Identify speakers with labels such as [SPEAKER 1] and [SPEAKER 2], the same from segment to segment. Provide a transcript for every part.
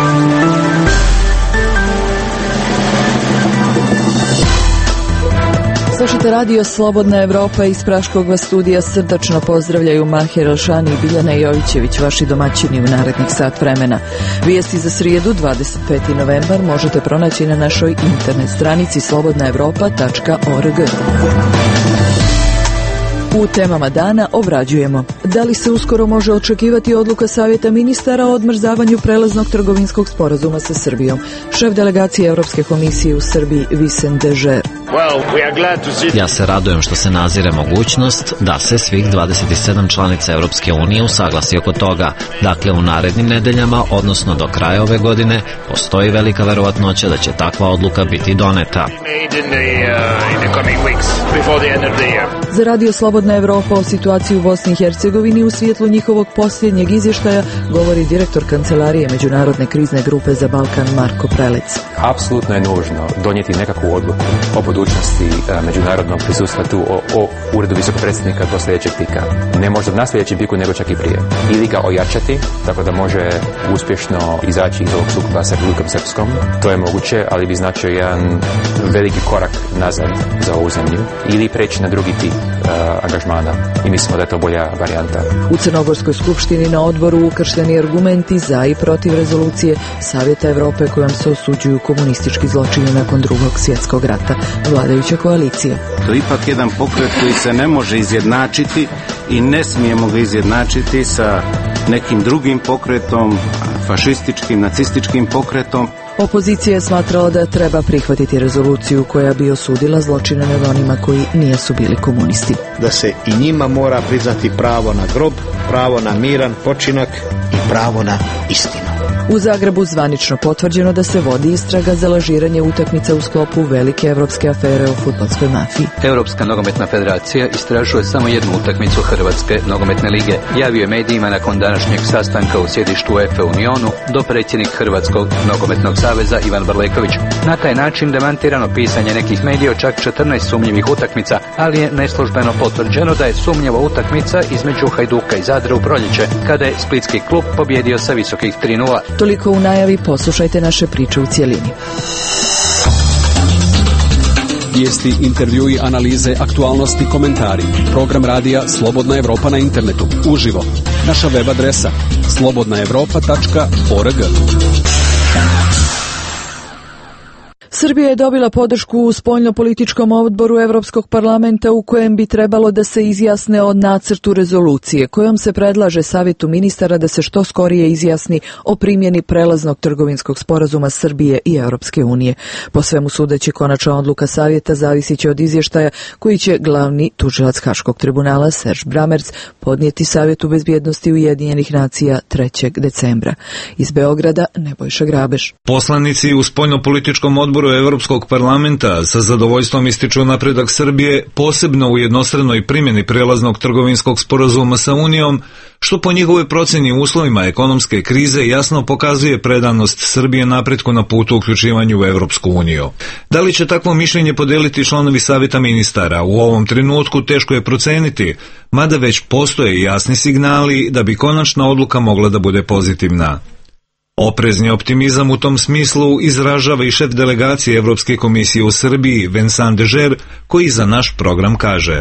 [SPEAKER 1] Slušajte radio Slobodna Evropa iz Praškog vas studija. Srdačno pozdravljaju Mahir Alšani i Biljana Jovićević, vaši domaćini u narednih sat vremena. Vijesti za srijedu, 25. novembar, možete pronaći na našoj internet stranici slobodnaevropa.org. U temama dana obrađujemo: da li se uskoro može očekivati odluka Savjeta ministara o odmrzavanju prelaznog trgovinskog sporazuma sa Srbijom? Šef delegacije Europske komisije u Srbiji Vicent Dežer.
[SPEAKER 2] Ja se radujem što se nazire mogućnost da se svih 27 članica Europske unije usaglasi oko toga. Dakle, u narednim nedeljama, odnosno do kraja ove godine, postoji velika verovatnoća da će takva odluka biti doneta.
[SPEAKER 1] Za radio Slobodna Evropa o situaciji u Bosni i Hercegovini u svjetlu njihovog posljednjeg izvještaja govori direktor Kancelarije Međunarodne krizne grupe za Balkan Marko Prelec.
[SPEAKER 3] Apsolutno je nužno donijeti nekakvu odluku o budućnosti međunarodnog prisustva tu o uredu visokog predsjednika do sljedećeg pika. Ne možda na sljedećem piku, nego čak i prije. Ili ga ojačati, tako da može uspješno izaći iz ovog sukoba sa Republikom Srpskom. To je moguće, ali bi značio jedan veliki korak nazad za ovu zemlju. Ili preći na drugi tip angažmana. I mislimo da je to bolja varijanta.
[SPEAKER 1] U Crnogorskoj skupštini na odboru ukršteni argumenti za i protiv rezolucije Savjeta Evrope kojom se osuđuju komunistički zločini nakon Drugog svjetskog rata. Vladajuća koalicija.
[SPEAKER 4] To je ipak jedan pokret koji se ne može izjednačiti i ne smijemo ga izjednačiti sa nekim drugim pokretom, fašističkim, nacističkim pokretom.
[SPEAKER 1] Opozicija je smatrala da treba prihvatiti rezoluciju koja bi osudila zločine nad onima koji nisu bili komunisti.
[SPEAKER 5] Da se i njima mora priznati pravo na grob, pravo na miran počinak i pravo na istinu.
[SPEAKER 1] U Zagrebu zvanično potvrđeno da se vodi istraga za lažiranje utakmica u sklopu velike evropske afere o fudbalskoj mafiji.
[SPEAKER 6] Europska nogometna federacija istražuje samo jednu utakmicu Hrvatske nogometne lige. Javio je medijima nakon današnjeg sastanka u sjedištu UEFA u Unionu dopredsjednik Hrvatskog nogometnog saveza Ivan Brleković. Na taj način demantirano pisanje nekih medija o čak 14 sumnjivih utakmica, ali je neslužbeno potvrđeno da je sumnjiva utakmica između Hajduka i Zadra u proljeće, kada je splitski klub pobjedio sa visokih 3:0.
[SPEAKER 1] Toliko u najavi, poslušajte naše priče u cijelini.
[SPEAKER 7] Vijesti, intervjui, analize, aktualnosti, komentari. Program radija Slobodna Evropa na internetu. Uživo. Naša web adresa slobodnaevropa.org.
[SPEAKER 1] Srbija je dobila podršku u spoljnopolitičkom odboru Evropskog parlamenta u kojem bi trebalo da se izjasne o nacrtu rezolucije kojom se predlaže Savjetu ministara da se što skorije izjasni o primjeni prelaznog trgovinskog sporazuma Srbije i Europske unije. Po svemu sudeći, konačna odluka Savjeta zavisit će od izvještaja koji će glavni tužilac Haškog tribunala Serge Bramertz podnijeti Savjetu bezbjednosti Ujedinjenih nacija 3. decembra. Iz Beograda Nebojša Grabež.
[SPEAKER 8] Poslanici u spoljnopolitičkom odboru Evropskog parlamenta sa zadovoljstvom ističu napredak Srbije, posebno u jednostranoj primjeni prelaznog trgovinskog sporazuma sa Unijom, što po njihovoj procjeni u uslovima ekonomske krize jasno pokazuje predanost Srbije napretku na putu uključivanju u Evropsku uniju. Da li će takvo mišljenje podeliti članovi Savjeta ministara? U ovom trenutku teško je proceniti, mada već postoje jasni signali da bi konačna odluka mogla da bude pozitivna. Oprezni optimizam u tom smislu izražava i šef delegacije Evropske komisije u Srbiji, Vincent Dežer, koji za naš program kaže: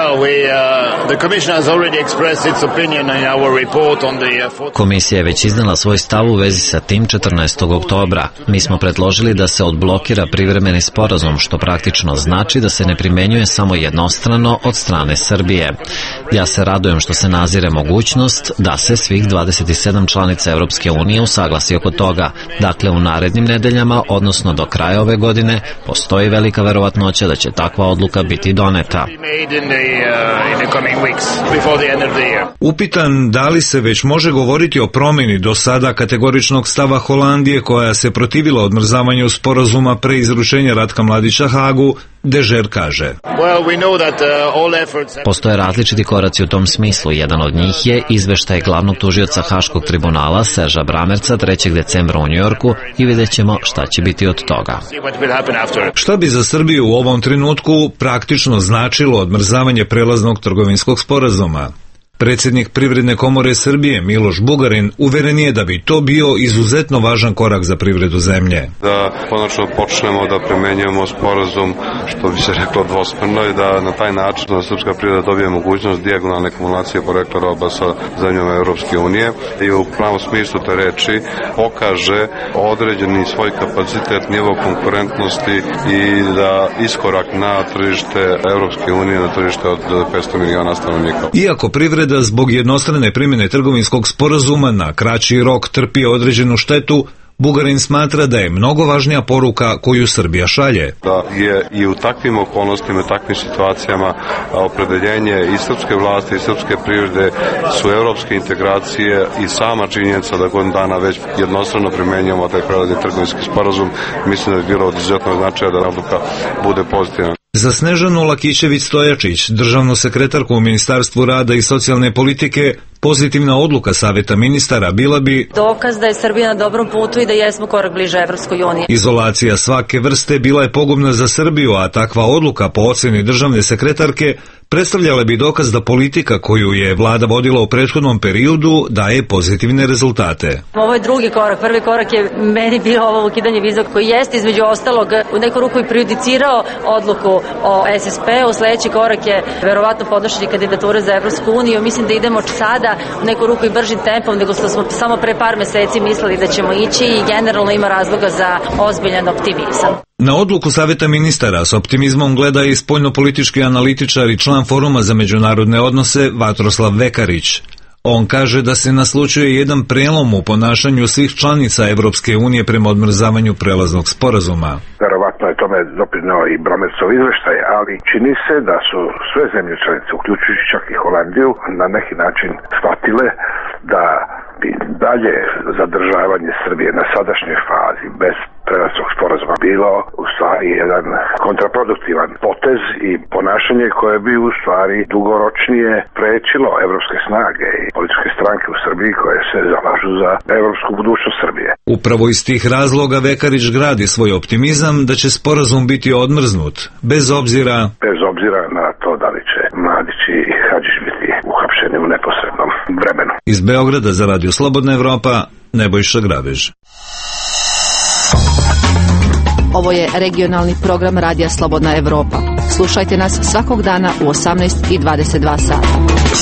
[SPEAKER 2] Komisija je već iznala svoj stav u vezi sa tim 14. oktobra. Mi smo predložili da se odblokira privremeni sporazum, što praktično znači da se ne primenjuje samo jednostrano od strane Srbije. Ja se radujem što se nazire mogućnost da se svih 27 članica Europske unije usaglasi oko toga. Dakle, u narednim nedeljama, odnosno do kraja ove godine, postoji velika verovatnoća da će takva odluka biti doneta.
[SPEAKER 8] Upitan da li se već može govoriti o promjeni do sada kategoričnog stava Holandije koja se protivila odmrzavanju sporazuma pre izručenja Ratka Mladića Hagu, Dežer kaže:
[SPEAKER 2] Postoje različiti koraci u tom smislu. Jedan od njih je izveštaj glavnog tužioca Haškog tribunala Serža Bramerca 3. decembra u Njujorku i vidjet ćemo šta će biti od toga.
[SPEAKER 8] Šta bi za Srbiju u ovom trenutku praktično značilo odmrzavanje prelaznog trgovinskog sporazuma? Predsjednik Privredne komore Srbije Miloš Bugarin uveren je da bi to bio izuzetno važan korak za privredu zemlje.
[SPEAKER 9] Da konačno počnemo da primenjujemo sporazum, što bi se reklo dvosmerno, i da na taj način da srpska privreda dobije mogućnost dijagonalne kumulacije porekla roba sa zemljama Europske unije i u pravom smislu te reči pokaže određeni svoj kapacitet, nivo konkurentnosti i da iskorak na tržište Europske unije, na tržište od 500 miliona stanovnika.
[SPEAKER 8] Iako privreda zbog jednostrane primjene trgovinskog sporazuma na kraći rok trpi određenu štetu, Bugarin smatra da je mnogo važnija poruka koju Srbija šalje.
[SPEAKER 9] Da je i u takvim okolnostima, u takvim situacijama opredeljenje i srpske vlasti i srpske privrede su evropske integracije i sama činjenica da godinu dana već jednostrano primenjujemo taj prelazni trgovinski sporazum, mislim da je bilo od izuzetnog značaja da odluka bude pozitivna.
[SPEAKER 8] Za Snežanu Lakićević-Stojačić, državnu sekretarku u Ministarstvu rada i socijalne politike, pozitivna odluka Saveta ministara bila bi
[SPEAKER 10] dokaz da je Srbija na dobrom putu i da jesmo korak bliže Evropskoj uniji.
[SPEAKER 8] Izolacija svake vrste bila je pogubna za Srbiju, a takva odluka po oceni državne sekretarke predstavljala bi dokaz da politika koju je vlada vodila u prethodnom periodu daje pozitivne rezultate.
[SPEAKER 10] Ovo je drugi korak. Prvi korak je meni bio ovo ukidanje viza koji jeste između ostalog u neku ruku i prejudicirao odluku o SSP-u. Sledeći korak je verovatno podnošenje kandidature za Evropsku uniju. Mislim da idemo sada u neku ruku i bržim tempom nego što smo samo pre par meseci mislili da ćemo ići i generalno ima razloga za ozbiljan optimizam.
[SPEAKER 8] Na odluku Saveta ministara s optimizmom gleda i spoljnopolitički analitičar i član Foruma za međunarodne odnose Vatroslav Vekarić. On kaže da se naslučuje jedan prelom u ponašanju svih članica Evropske unije prema odmrzavanju prelaznog sporazuma.
[SPEAKER 11] Verovatno je tome doprineo i Bromercov izveštaj, ali čini se da su sve zemlje članice, uključujući čak i Holandiju, na neki način shvatile da bi dalje zadržavanje Srbije na sadašnjoj fazi bez prelaznog sporazuma bilo u stvari jedan kontraproduktivan potez i ponašanje koje bi u stvari dugoročnije prečilo evropske snage i političke stranke u Srbiji koje se zalažu za evropsku budućnost Srbije.
[SPEAKER 8] Upravo iz tih razloga Vekarić gradi svoj optimizam da će sporazum biti odmrznut, bez obzira na to da li će Mladić i Hadžić biti uhapšeni u neposrednom vremenu. Iz Beograda za Radio Slobodna Evropa, Nebojša Grabež.
[SPEAKER 12] Ovo je regionalni program Radija Slobodna Evropa. Slušajte nas svakog dana u 18:22 sata.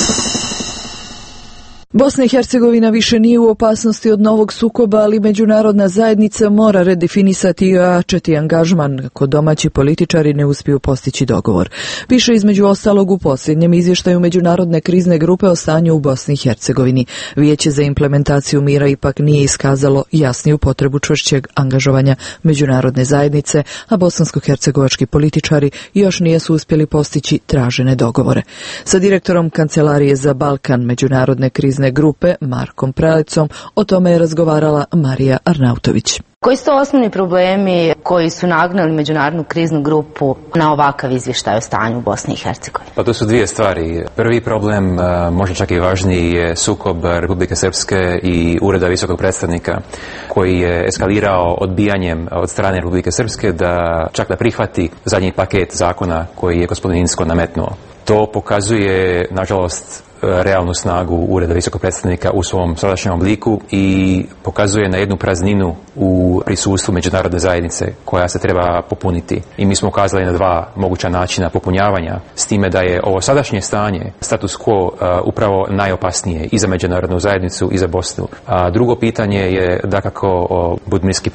[SPEAKER 1] Bosna i Hercegovina više nije u opasnosti od novog sukoba, ali međunarodna zajednica mora redefinisati i ojačati angažman ako domaći političari ne uspiju postići dogovor. Piše između ostalog u posljednjem izvještaju Međunarodne krizne grupe o stanju u Bosni i Hercegovini. Vijeće za implementaciju mira ipak nije iskazalo jasniju potrebu čvršćeg angažovanja međunarodne zajednice, a bosansko-hercegovački političari još nisu uspjeli postići tražene dogovore. Sa direktorom Kancelarije za Balkan Međunarodne krizne grupe Markom Prelecom o tome je razgovarala Marija Arnautović.
[SPEAKER 13] Koji su to osnovni problemi koji su nagnali međunarodnu kriznu grupu na ovakav izvještaj o stanju u Bosni i Hercegovini?
[SPEAKER 3] Pa to su dvije stvari. Prvi problem, možda čak i važniji, je sukob Republike Srpske i Ureda visokog predstavnika koji je eskalirao odbijanjem od strane Republike Srpske da čak da prihvati zadnji paket zakona koji je gospodin Inzko nametnuo. To pokazuje, nažalost, realnu snagu Ureda visokog predstavnika u svom sadašnjem obliku i pokazuje na jednu prazninu u prisustvu međunarodne zajednice koja se treba popuniti. I mi smo ukazali na dva moguća načina popunjavanja, s time da je ovo sadašnje stanje, status quo, upravo najopasnije i za međunarodnu zajednicu i za Bosnu. A drugo pitanje je dakako budmirski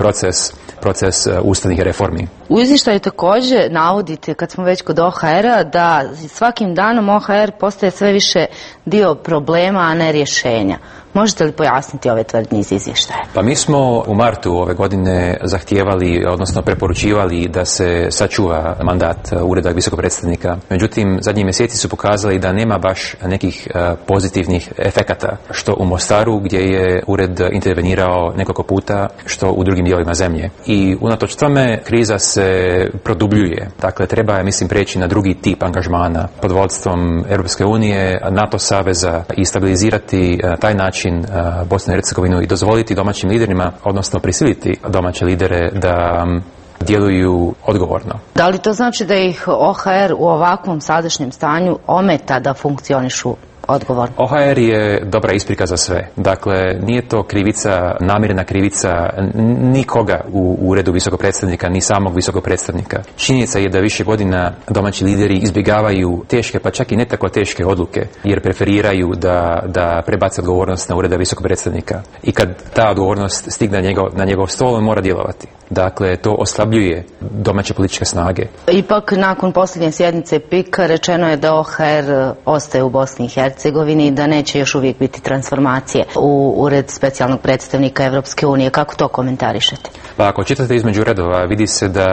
[SPEAKER 3] proces ustavnih reformi.
[SPEAKER 13] U izvještaju također navodite, kad smo već kod OHR-a, da svakim danom OHR postaje sve više dio problema, a ne rješenja. Možete li pojasniti ove tvrdnje iz izvještaja?
[SPEAKER 3] Pa mi smo u martu ove godine zahtijevali, odnosno preporučivali da se sačuva mandat Ureda visokog predstavnika. Međutim, zadnji mjeseci su pokazali da nema baš nekih pozitivnih efekata, što u Mostaru gdje je ured intervenirao nekoliko puta, što u drugim dijelovima zemlje. I unatoč tome kriza se produbljuje. Dakle, treba, mislim, preći na drugi tip angažmana pod vodstvom Europske unije, NATO saveza i stabilizirati taj način Bosnu i Hercegovinu i dozvoliti domaćim liderima, odnosno prisiliti domaće lidere da djeluju odgovorno.
[SPEAKER 13] Da li to znači da ih OHR u ovakvom sadašnjem stanju ometa da funkcionišu odgovorni?
[SPEAKER 3] OHR je dobra isprika za sve. Dakle, nije to krivica, namjerna krivica nikoga u uredu visokog predstavnika, ni samog visokog predstavnika. Činjenica je da više godina domaći lideri izbjegavaju teške, pa čak i ne tako teške odluke, jer preferiraju da prebace odgovornost na ureda visokog predstavnika. I kad ta odgovornost stigne na njegov stol, on mora djelovati. Dakle, to oslabljuje domaće političke snage.
[SPEAKER 13] Ipak, nakon posljednje sjednice PIK-a rečeno je da OHR ostaje u Bosni i Hercegovini i da neće još uvijek biti transformacije u ured specijalnog predstavnika Evropske unije. Kako to komentarišete?
[SPEAKER 3] Pa ako čitate između redova, vidi se da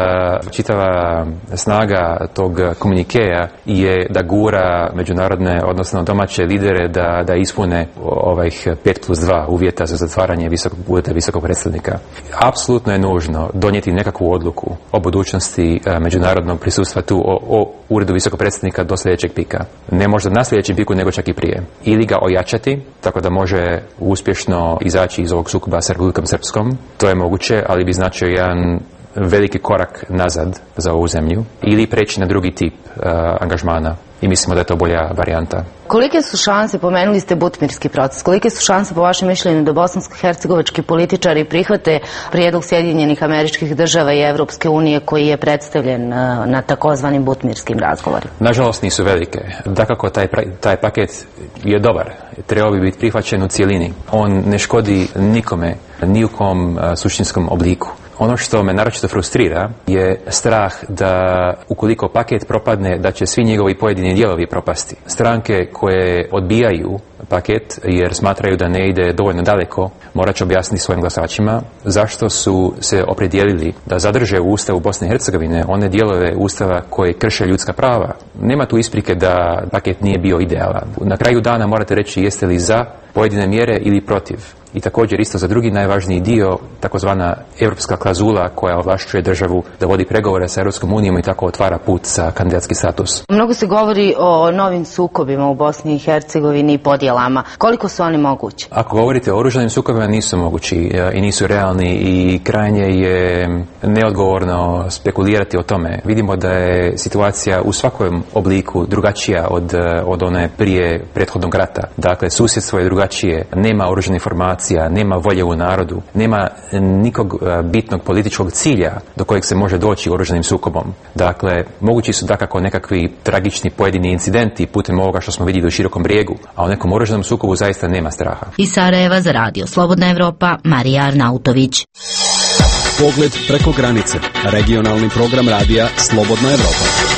[SPEAKER 3] čitava snaga tog komunikeja je da gura međunarodne, odnosno domaće lidere da ispune ovih 5+2 uvjeta za zatvaranje ureda visokog predstavnika. Apsolutno je nužno donijeti nekakvu odluku o budućnosti međunarodnog prisustva tu o uredu visokog predstavnika do sljedećeg pika. Ne možda na sljedećem piku, nego čak i prije. Ili ga ojačati, tako da može uspješno izaći iz ovog sukoba s Republikom Srpskom. To je moguće, ali bi značio jedan veliki korak nazad za ovu zemlju. Ili preći na drugi tip angažmana. I mislimo da je to bolja varijanta.
[SPEAKER 13] Kolike su šanse, pomenuli ste butmirski proces, kolike su šanse po vašem mišljenju da bosansko-hercegovački političari prihvate prijedlog Sjedinjenih Američkih Država i Evropske unije koji je predstavljen na takozvanim butmirskim razgovorima?
[SPEAKER 3] Nažalost nisu velike. Dakako taj paket je dobar. Trebao bi biti prihvaćen u cijelini. On ne škodi nikome, ni u kom suštinskom obliku. Ono što me naročito frustrira je strah da ukoliko paket propadne, da će svi njegovi pojedini dijelovi propasti. Stranke koje odbijaju paket jer smatraju da ne ide dovoljno daleko, morat će objasniti svojim glasačima zašto su se opredijelili da zadrže u Ustavu Bosne i Hercegovine one dijelove Ustava koje krše ljudska prava. Nema tu isprike da paket nije bio idealan. Na kraju dana morate reći jeste li za pojedine mjere ili protiv. I također isto za drugi najvažniji dio, takozvana europska klauzula koja ovlašćuje državu da vodi pregovore sa Europskom unijom i tako otvara put za kandidatski status.
[SPEAKER 13] Mnogo se govori o novim sukobima u Bosni i Hercegovini i podjelama. Koliko su oni mogući?
[SPEAKER 3] Ako govorite o oružanim sukobima, nisu mogući i nisu realni i krajnje je neodgovorno spekulirati o tome. Vidimo da je situacija u svakom obliku drugačija od one prije prethodnog rata. Dakle, susjedstvo je drugačije, nema oružanih formacija, nema volje u narodu, nema nikog bitnog političkog cilja do kojeg se može doći oružanim sukobom. Dakle, mogući su dakako nekakvi tragični pojedini incidenti putem ovoga što smo vidjeli u Širokom Brijegu, a u nekom oružanom sukobu zaista nema straha.
[SPEAKER 12] Iz Sarajeva za radio Slobodna Evropa, Marija Arnautović.
[SPEAKER 7] Pogled preko granice. Regionalni program radija Slobodna Evropa.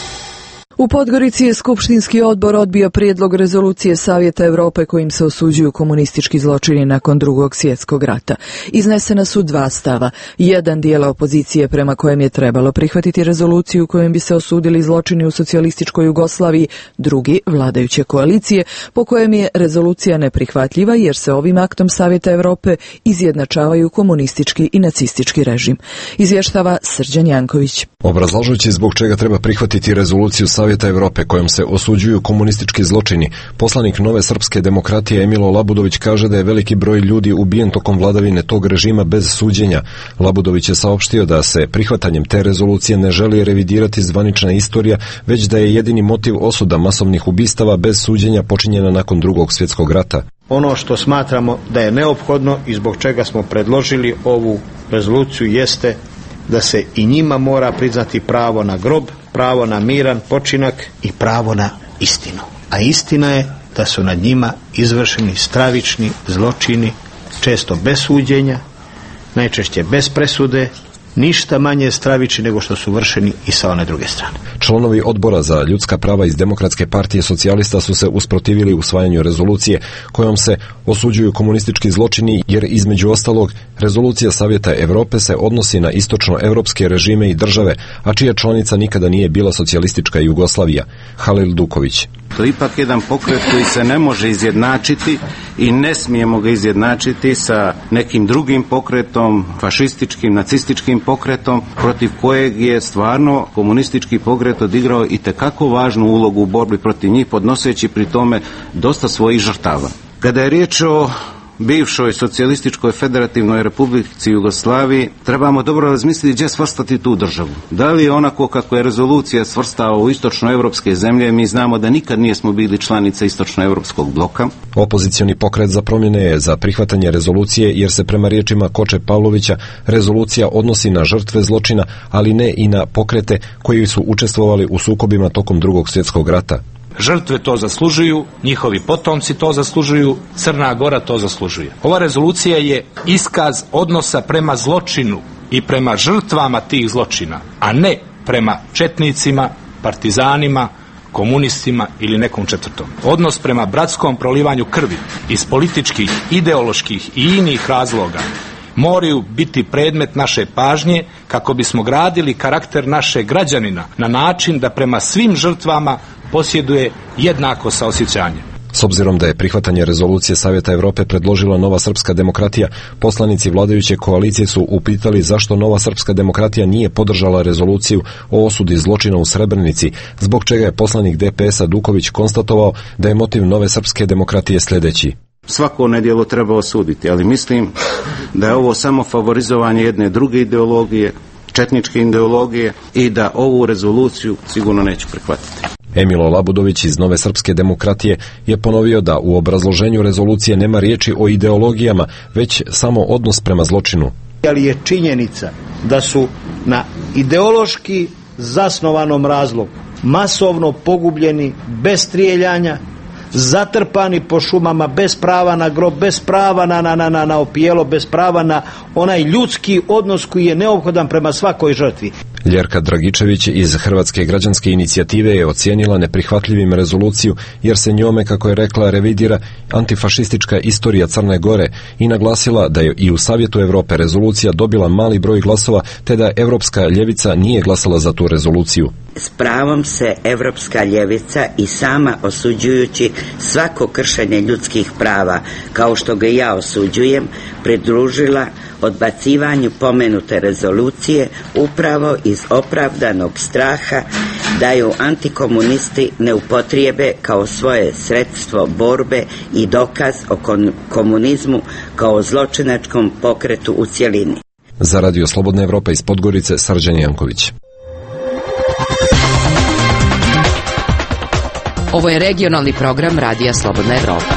[SPEAKER 1] U Podgorici je Skupštinski odbor odbio prijedlog rezolucije Savjeta Europe kojim se osuđuju komunistički zločini nakon Drugog svjetskog rata. Iznesena su dva stava. Jedan dijela opozicije prema kojem je trebalo prihvatiti rezoluciju kojom bi se osudili zločini u socijalističkoj Jugoslaviji, drugi, vladajuće koalicije, po kojem je rezolucija neprihvatljiva jer se ovim aktom Savjeta Europe izjednačavaju komunistički i nacistički režim. Izvještava Srđan Janković.
[SPEAKER 14] Obrazlažući zbog čega treba prihvatiti rezoluciju Savjeta Europe kojom se osuđuju komunistički zločini, poslanik Nove srpske demokratije Emilo Labudović kaže da je veliki broj ljudi ubijen tokom vladavine tog režima bez suđenja. Labudović je saopštio da se prihvatanjem te rezolucije ne želi revidirati zvanična istorija, već da je jedini motiv osuda masovnih ubistava bez suđenja počinjena nakon Drugog svjetskog rata.
[SPEAKER 5] Ono što smatramo da je neophodno i zbog čega smo predložili ovu rezoluciju jeste da se i njima mora priznati pravo na grob, pravo na miran počinak i pravo na istinu. A istina je da su nad njima izvršeni stravični zločini, često bez suđenja, najčešće bez presude, ništa manje stravični nego što su vršeni i sa one druge strane.
[SPEAKER 14] Članovi odbora za ljudska prava iz Demokratske partije socijalista su se usprotivili usvajanju rezolucije kojom se osuđuju komunistički zločini jer između ostalog rezolucija Savjeta Europe se odnosi na istočnoevropske režime i države, a čija članica nikada nije bila socijalistička Jugoslavija. Halil Duković.
[SPEAKER 4] To je ipak jedan pokret koji se ne može izjednačiti i ne smijemo ga izjednačiti sa nekim drugim pokretom, fašističkim, nacističkim pokretom, protiv kojeg je stvarno komunistički pokret odigrao itekako važnu ulogu u borbi protiv njih, podnoseći pri tome dosta svojih žrtava. Kada je riječ o bivšoj socijalističkoj federativnoj republici Jugoslaviji, trebamo dobro razmisliti gdje svrstati tu državu. Da li je onako kako je rezolucija svrstao u istočnoevropske zemlje, mi znamo da nikad nismo bili članice istočnoevropskog bloka.
[SPEAKER 14] Opozicioni pokret za promjene je za prihvatanje rezolucije jer se prema riječima Koče Pavlovića rezolucija odnosi na žrtve zločina, ali ne i na pokrete koji su učestvovali u sukobima tokom Drugog svjetskog rata.
[SPEAKER 15] Žrtve to zaslužuju, njihovi potomci to zaslužuju, Crna Gora to zaslužuje. Ova rezolucija je iskaz odnosa prema zločinu i prema žrtvama tih zločina, a ne prema četnicima, partizanima, komunistima ili nekom četvrtom. Odnos prema bratskom prolivanju krvi iz političkih, ideoloških i inih razloga moraju biti predmet naše pažnje kako bismo gradili karakter našeg građanina na način da prema svim žrtvama posjeduje jednako saosjećanje.
[SPEAKER 14] S obzirom da je prihvatanje rezolucije Savjeta Europe predložila Nova srpska demokratija, poslanici vladajuće koalicije su upitali zašto Nova srpska demokratija nije podržala rezoluciju o osudi zločina u Srebrenici, zbog čega je poslanik DPS-a Duković konstatovao da je motiv Nove srpske demokratije sljedeći.
[SPEAKER 4] Svako nedjelo treba osuditi, ali mislim da je ovo samo favorizovanje jedne druge ideologije, četničke ideologije, i da ovu rezoluciju sigurno neću prihvatiti.
[SPEAKER 14] Emilo Labudović iz Nove srpske demokratije je ponovio da u obrazloženju rezolucije nema riječi o ideologijama, već samo odnos prema zločinu.
[SPEAKER 5] Ali je činjenica da su na ideološki zasnovanom razlogu masovno pogubljeni bez strijeljanja, zatrpani po šumama, bez prava na grob, bez prava na opijelo, bez prava na onaj ljudski odnos koji je neophodan prema svakoj žrtvi.
[SPEAKER 14] Ljerka Dragičević iz Hrvatske građanske inicijative je ocijenila neprihvatljivim rezoluciju jer se njome, kako je rekla, revidira antifašistička istorija Crne Gore i naglasila da je i u Savjetu Europe rezolucija dobila mali broj glasova te da evropska ljevica nije glasala za tu rezoluciju.
[SPEAKER 16] S pravom se evropska ljevica i sama osuđujući svako kršenje ljudskih prava, kao što ga ja osuđujem, pridružila odbacivanju pomenute rezolucije upravo iz opravdanog straha da ju antikomunisti ne upotrijebe kao svoje sredstvo borbe i dokaz o komunizmu kao zločinačkom pokretu u cjelini.
[SPEAKER 14] Za Radio Slobodna Evropa iz Podgorice, Srđan Janković.
[SPEAKER 12] Ovo je regionalni program Radija Slobodna Evropa.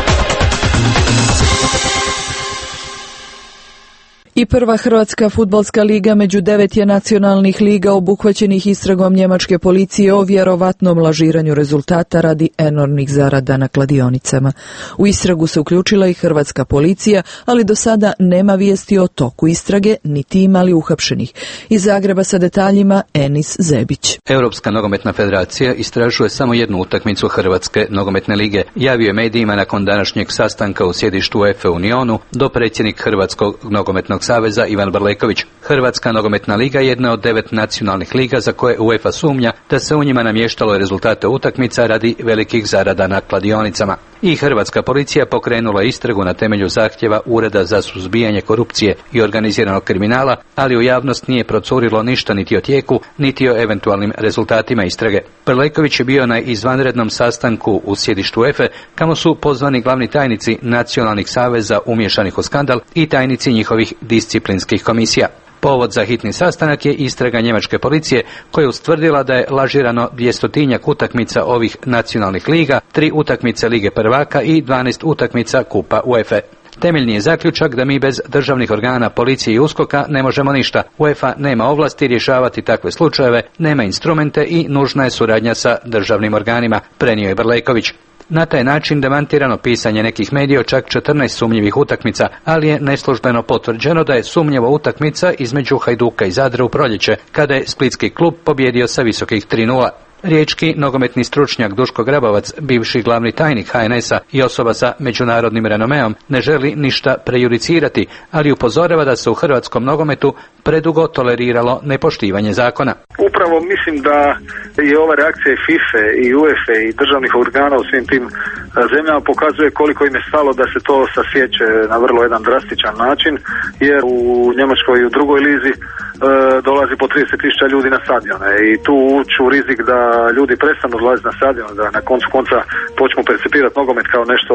[SPEAKER 1] I prva Hrvatska fudbalska liga među 9 je nacionalnih liga obuhvaćenih istragom njemačke policije o vjerovatnom lažiranju rezultata radi enormnih zarada na kladionicama. U istragu se uključila i hrvatska policija, ali do sada nema vijesti o toku istrage, niti imali uhapšenih. Iz Zagreba sa detaljima Enis Zebić.
[SPEAKER 6] Europska nogometna federacija istražuje samo jednu utakmicu Hrvatske nogometne lige. Javio je medijima nakon današnjeg sastanka u sjedištu UEFA u Unionu dopredsjednik Hrvatskog nogometnog saveza Ivan Brleković. Hrvatska nogometna liga je jedna od 9 nacionalnih liga za koje UEFA sumnja da se u njima namještalo rezultate utakmica radi velikih zarada na kladionicama. I hrvatska policija pokrenula istragu na temelju zahtjeva Ureda za suzbijanje korupcije i organiziranog kriminala, ali u javnost nije procurilo ništa niti o tijeku, niti o eventualnim rezultatima istrage. Brleković je bio na izvanrednom sastanku u sjedištu UEFA, kamo su pozvani glavni tajnici nacionalnih saveza umješanih u skandal i tajnici njihovih disciplinskih komisija. Povod za hitni sastanak je istraga njemačke policije koja je ustvrdila da je lažirano 200 utakmica ovih nacionalnih liga, 3 utakmice Lige prvaka i 12 utakmica Kupa UEFA. Temeljni je zaključak da mi bez državnih organa, policije i USKOK-a ne možemo ništa. UEFA nema ovlasti rješavati takve slučajeve, nema instrumente i nužna je suradnja sa državnim organima, prenio je Brleković. Na taj način demantirano pisanje nekih medija o čak 14 sumnjivih utakmica, ali je neslužbeno potvrđeno da je sumnjiva utakmica između Hajduka i Zadra u proljeće, kada je splitski klub pobjedio sa visokih 3:0. Riječki nogometni stručnjak Duško Grabovac, bivši glavni tajnik HNS-a i osoba sa međunarodnim renomeom, ne želi ništa prejudicirati, ali upozorava da se u hrvatskom nogometu predugo toleriralo nepoštivanje zakona.
[SPEAKER 17] Upravo mislim da je ova reakcija i FIFA i UEFA i državnih organa u svim tim zemljama pokazuje koliko im je stalo da se to sasjeće na vrlo jedan drastičan način, jer u Njemačkoj i u drugoj lizi dolazi po 30.000 ljudi na stadione i tu ući u rizik da ljudi prestanu dolaziti na stadion, da na koncu konca počnu percipirati nogomet kao nešto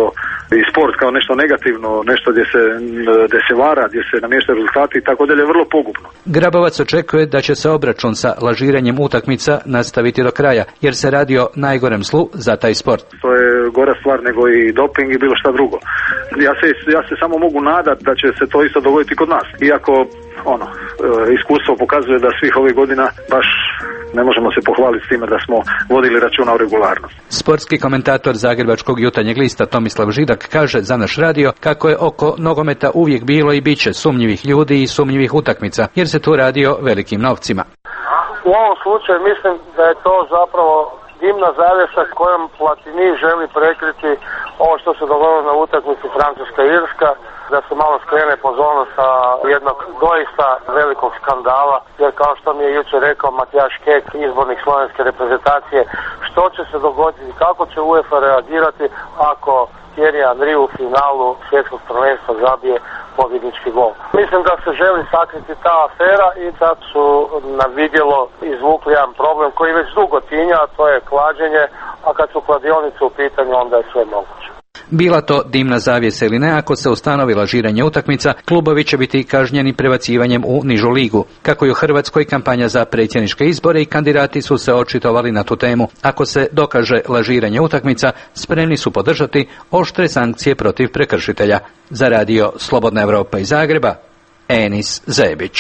[SPEAKER 17] i sport kao nešto negativno, nešto gdje se vara, gdje se namještaju rezultati i tako dalje, je vrlo pogubno.
[SPEAKER 6] Grabovac očekuje da će se obračun sa lažiranjem utakmica nastaviti do kraja, jer se radi o najgorem zlu za taj sport.
[SPEAKER 17] To je gora stvar nego i doping i bilo šta drugo. Ja se samo mogu nadati da će se to isto dogoditi kod nas. Iako iskustvo pokazuje da svih ovih godina baš ne možemo se pohvaliti s time da smo vodili računa o regularnosti.
[SPEAKER 6] Sportski komentator Zagrebačkog jutarnjeg lista Tomislav Židak kaže za naš radio kako je oko nogometa uvijek bilo i bit će sumnjivih ljudi i sumnjivih utakmica, jer se tu radi o velikim novcima.
[SPEAKER 18] U ovom slučaju mislim da je to zapravo dimna zavjesa kojom Platini želi prekriti ovo što se dogodilo na utakmici Francuska-Irska, da se malo skrene pozornost sa jednog doista velikog skandala, jer kao što mi je jučer rekao Matijaš Kek, izbornik slovenske reprezentacije, što će se dogoditi, kako će UEFA reagirati ako Thierry Henry u finalu svjetskog prvenstva zabije pobjednički gol. Mislim da se želi sakriti ta afera i da su na vidjelo izvukli jedan problem koji već dugo tinja, a to je klađenje, a kad su kladionice u pitanju onda je sve moguće.
[SPEAKER 6] Bila to dimna zavjesa ili ne, ako se ustanovi lažiranje utakmica, klubovi će biti kažnjeni prebacivanjem u nižu ligu. Kako je u Hrvatskoj kampanja za predsjedničke izbore i kandidati su se očitovali na tu temu. Ako se dokaže lažiranje utakmica, spremni su podržati oštre sankcije protiv prekršitelja. Za radio Slobodna Evropa iz Zagreba, Enis Zebić.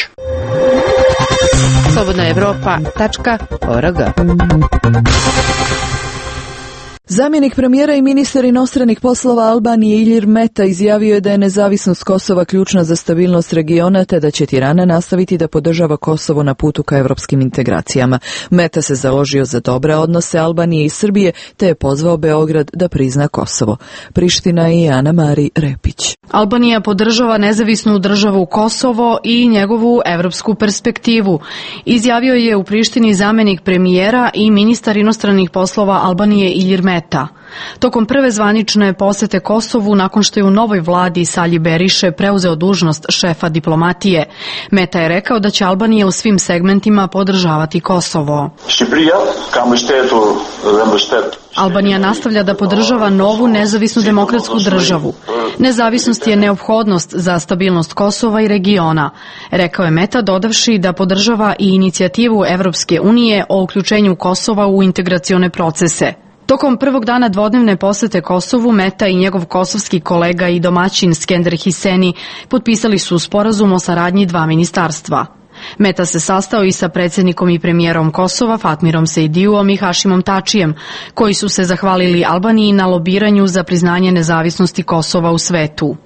[SPEAKER 12] slobodnaevropa.org.
[SPEAKER 1] Zamjenik premijera i ministar inostranih poslova Albanije Ilir Meta izjavio je da je nezavisnost Kosova ključna za stabilnost regiona te da će Tirana nastaviti da podržava Kosovo na putu ka evropskim integracijama. Meta se založio za dobre odnose Albanije i Srbije te je pozvao Beograd da prizna Kosovo. Priština i Ana Mari Repić.
[SPEAKER 19] Albanija podržava nezavisnu državu Kosovo i njegovu evropsku perspektivu. Izjavio je u Prištini zamjenik premijera i ministar inostranih poslova Albanije Ilir Meta. Tokom prve zvanične posete Kosovu, nakon što je u novoj vladi Salji Beriše preuzeo dužnost šefa diplomatije, Meta je rekao da će Albanija u svim segmentima podržavati Kosovo. Albanija nastavlja da podržava novu nezavisnu demokratsku državu. Nezavisnost je neophodnost za stabilnost Kosova i regiona, rekao je Meta, dodavši da podržava i inicijativu Evropske unije o uključenju Kosova u integracione procese. Tokom prvog dana dvodnevne posete Kosovu, Meta i njegov kosovski kolega i domaćin Skender Hiseni potpisali su sporazum o saradnji dva ministarstva. Meta se sastao i sa predsjednikom i premijerom Kosova Fatmirom Sejdiuom i Hašimom Tačijem, koji su se zahvalili Albaniji na lobiranju za priznanje nezavisnosti Kosova u svetu.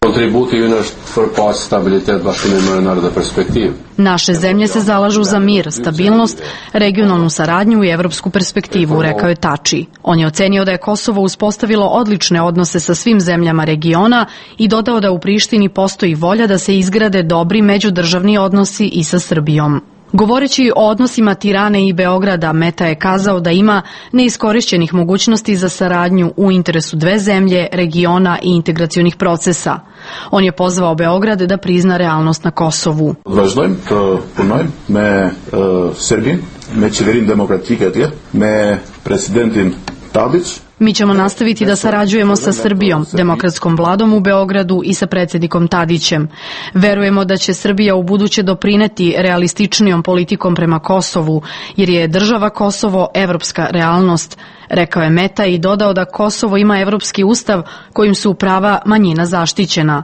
[SPEAKER 19] Naše zemlje se zalažu za mir, stabilnost, regionalnu saradnju i evropsku perspektivu, rekao je Tači. On je ocenio da je Kosovo uspostavilo odlične odnose sa svim zemljama regiona i dodao da u Prištini postoji volja da se izgrade dobri međudržavni odnosi i sa Srbijom. Govoreći o odnosima Tirane i Beograda, Meta je kazao da ima neiskorišćenih mogućnosti za saradnju u interesu dve zemlje, regiona i integracionih procesa. On je pozvao Beograd da prizna realnost na Kosovu.
[SPEAKER 20] Vazhdojmë të punojmë me Serbin, me qeverinë demokratike atje, me presidentin Tadić.
[SPEAKER 19] Mi ćemo nastaviti da sarađujemo sa Srbijom, demokratskom vladom u Beogradu i sa predsjednikom Tadićem. Verujemo da će Srbija u buduće doprineti realističnijom politikom prema Kosovu, jer je država Kosovo evropska realnost, rekao je Meta i dodao da Kosovo ima evropski ustav kojim su prava manjina zaštićena.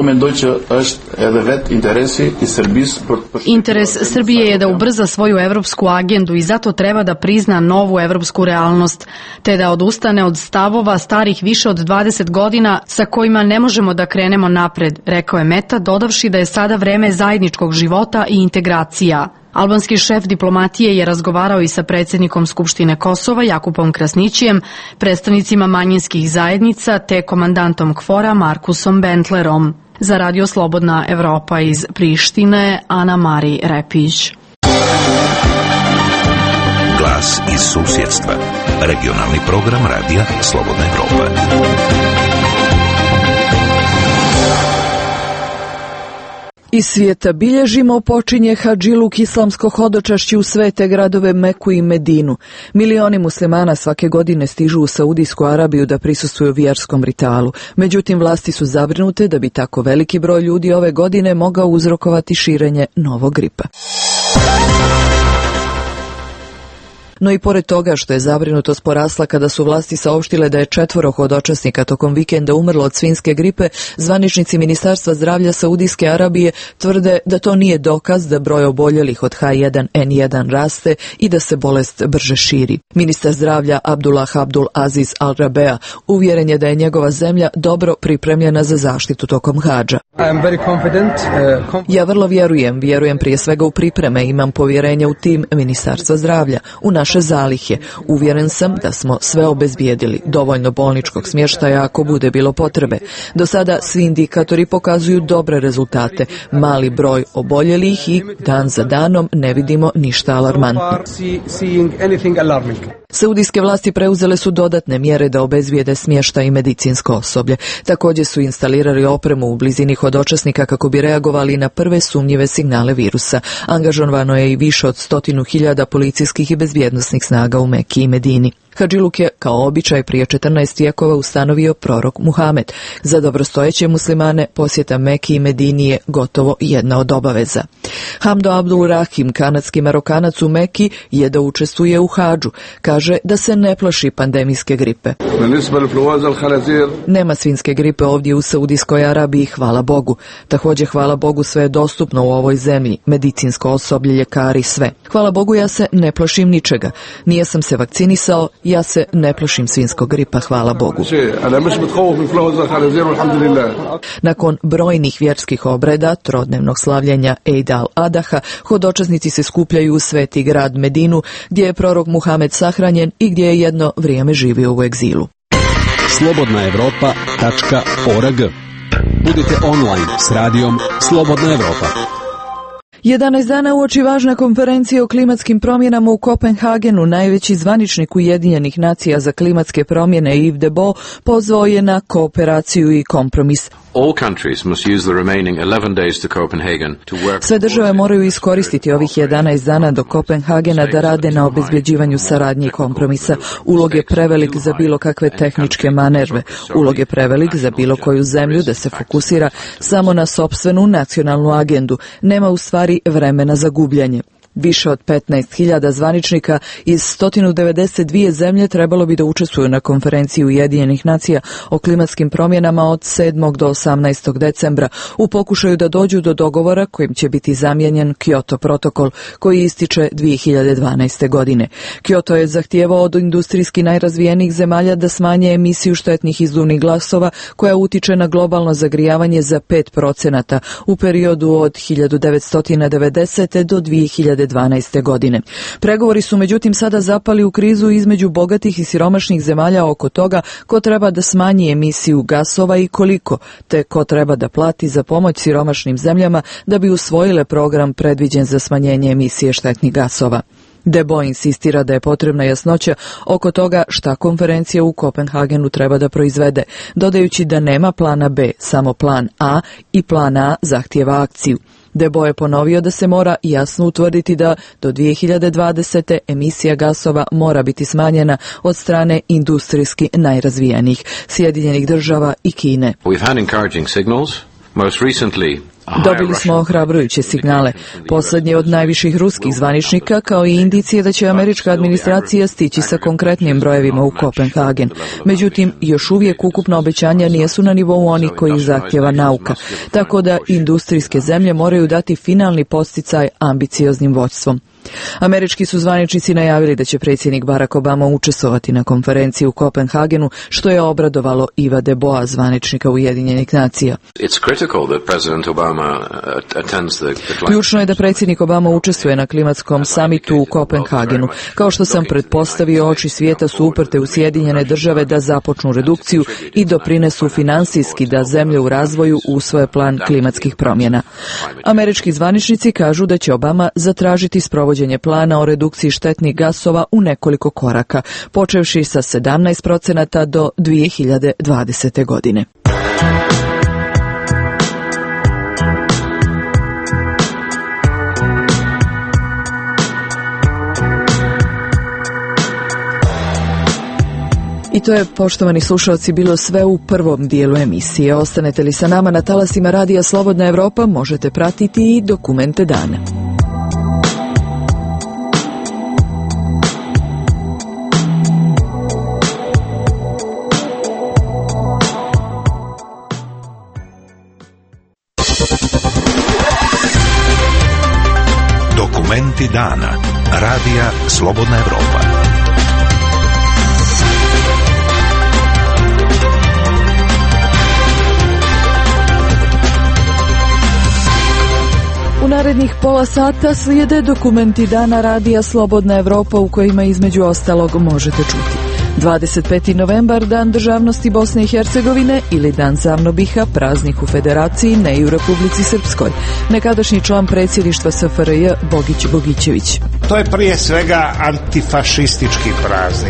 [SPEAKER 19] Interes Srbije je da ubrza svoju evropsku agendu i zato treba da prizna novu evropsku realnost, te da odustane od stavova starih više od 20 godina sa kojima ne možemo da krenemo napred, rekao je Meta, dodavši da je sada vreme zajedničkog života i integracija. Albanski šef diplomatije je razgovarao i sa predsjednikom Skupštine Kosova Jakupom Krasnićijem, predstavnicima manjinskih zajednica te komandantom KFOR-a Markusom Bentlerom. Za radio Slobodna Evropa iz Prištine, Ana Mari Repić.
[SPEAKER 21] Glas iz susjedstva. Regionalni program radija Slobodna Evropa.
[SPEAKER 1] Iz svijeta bilježimo počinje hadžiluk islamsko hodočašće u svete gradove Meku i Medinu. Milioni muslimana svake godine stižu u Saudijsku Arabiju da prisustvuju vjerskom ritualu. Međutim, vlasti su zabrinute da bi tako veliki broj ljudi ove godine mogao uzrokovati širenje novog gripa. No i pored toga što je zabrinutost porasla kada su vlasti saopštile da je 4 hodočasnika tokom vikenda umrlo od svinjske gripe, zvaničnici Ministarstva zdravlja Saudijske Arabije tvrde da to nije dokaz da broj oboljelih od H1N1 raste i da se bolest brže širi. Ministar zdravlja Abdullah Abdul Aziz Al Rabea uvjeren je da je njegova zemlja dobro pripremljena za zaštitu tokom hadža. Ja vrlo vjerujem prije svega u pripreme, imam povjerenja u tim Ministarstva zdravlja, u naše zalihe. Uvjeren sam da smo sve obezbijedili, dovoljno bolničkog smještaja ako bude bilo potrebe. Do sada svi indikatori pokazuju dobre rezultate, mali broj oboljelih i dan za danom ne vidimo ništa alarmantno. Saudijske vlasti preuzele su dodatne mjere da obezbijede smještaj i medicinsko osoblje. Također su instalirali opremu u blizini hodočasnika kako bi reagovali na prve sumnjive signale virusa. Angažovano je i više od 100.000 policijskih i bezbjednosnih snaga u Meki i Medini. Hadžiluk je kao običaj prije 14 vijekova ustanovio prorok Muhamed. Za dobrostojeće muslimane posjeta Meki i Medini je gotovo jedna od obaveza. Hamdo Abdul Rahim, kanadski Marokanac u Meki, je da učestvuje u hadžu. Kaže da se ne plaši pandemijske gripe. Nema svinjske gripe ovdje u Saudijskoj Arabiji, hvala Bogu. Također hvala Bogu sve je dostupno u ovoj zemlji, medicinsko osoblje, ljekari, sve. Hvala Bogu ja se ne plašim ničega. Nije sam se vakcinisao, ja se ne plašim svinjskog gripa, hvala Bogu. Nakon brojnih vjerskih obreda, trodnevnog slavljenja Eid al-Adaha, hodočasnici se skupljaju u sveti grad Medinu, gdje je prorok Muhamed sahranjen i gdje je jedno vrijeme živio u egzilu.
[SPEAKER 7] slobodnaevropa.org. Budite online s radijom Slobodna Evropa.
[SPEAKER 1] 11 dana uoči važne konferencije o klimatskim promjenama u Kopenhagenu, najveći zvaničnik Ujedinjenih nacija za klimatske promjene Yves Debo pozvao je na kooperaciju i kompromis. Sve države moraju iskoristiti ovih 11 dana do Kopenhagena da rade na obezbjeđivanju saradnje i kompromisa. Ulog je prevelik za bilo kakve tehničke manevrve. Ulog je prevelik za bilo koju zemlju da se fokusira samo na sopstvenu nacionalnu agendu. Nema u stvari vremena za gubljenje. Više od 15.000 zvaničnika iz 192 zemlje trebalo bi da učestvuju na konferenciji Ujedinjenih nacija o klimatskim promjenama od 7. do 18. decembra u pokušaju da dođu do dogovora kojim će biti zamijenjen Kyoto protokol koji ističe 2012. godine. Kyoto je zahtijevao od industrijski najrazvijenijih zemalja da smanje emisiju štetnih izduvnih glasova koja utiče na globalno zagrijavanje za 5% u periodu od 1990. do 2012. godine. Pregovori su međutim sada zapali u krizu između bogatih i siromašnih zemalja oko toga ko treba da smanji emisiju gasova i koliko, te ko treba da plati za pomoć siromašnim zemljama da bi usvojile program predviđen za smanjenje emisije štetnih gasova. Debo insistira da je potrebna jasnoća oko toga šta konferencija u Kopenhagenu treba da proizvede, dodajući da nema plana B, samo plan A i plan A zahtijeva akciju. Debo je ponovio da se mora jasno utvrditi da do 2020. emisija gasova mora biti smanjena od strane industrijski najrazvijenijih Sjedinjenih država i Kine. Dobili smo ohrabrujuće signale, posljednje od najviših ruskih zvaničnika, kao i indicije da će američka administracija stići sa konkretnim brojevima u Kopenhagen. Međutim, još uvijek ukupna obećanja nisu na nivou onih koji zahtjeva nauka, tako da industrijske zemlje moraju dati finalni podsticaj ambicioznim vođstvom. Američki su zvaničnici najavili da će predsjednik Barack Obama učestvovati na konferenciji u Kopenhagenu, što je obradovalo Yvesa Deboa, zvaničnika Ujedinjenih nacija. Ključno je da predsjednik Obama učestvuje na klimatskom samitu u Kopenhagenu. Kao što sam pretpostavio, oči svijeta su uprte u Sjedinjene države da započnu redukciju i doprinesu finansijski da zemlje u razvoju usvoje plan klimatskih promjena. Američki zvaničnici kažu da će Obama zatražiti sprovođenje plana o redukciji štetnih gasova u nekoliko koraka, počevši sa 17% do 2020. godine. I to je, poštovani slušalci, bilo sve u prvom dijelu emisije. Ostanete li sa nama na talasima Radija Slobodna Evropa, možete pratiti i dokumente dana.
[SPEAKER 21] Dokumenti dana. Radija Slobodna Evropa.
[SPEAKER 1] U narednih pola sata slijede dokumenti dana Radija Slobodna Evropa u kojima između ostalog možete čuti 25. novembar, Dan državnosti Bosne i Hercegovine ili Dan Zavnobiha, praznik u Federaciji, ne i u Republici Srpskoj. Nekadašnji član predsjedništva SFRJ Bogić Bogićević.
[SPEAKER 5] To je prije svega antifašistički praznik.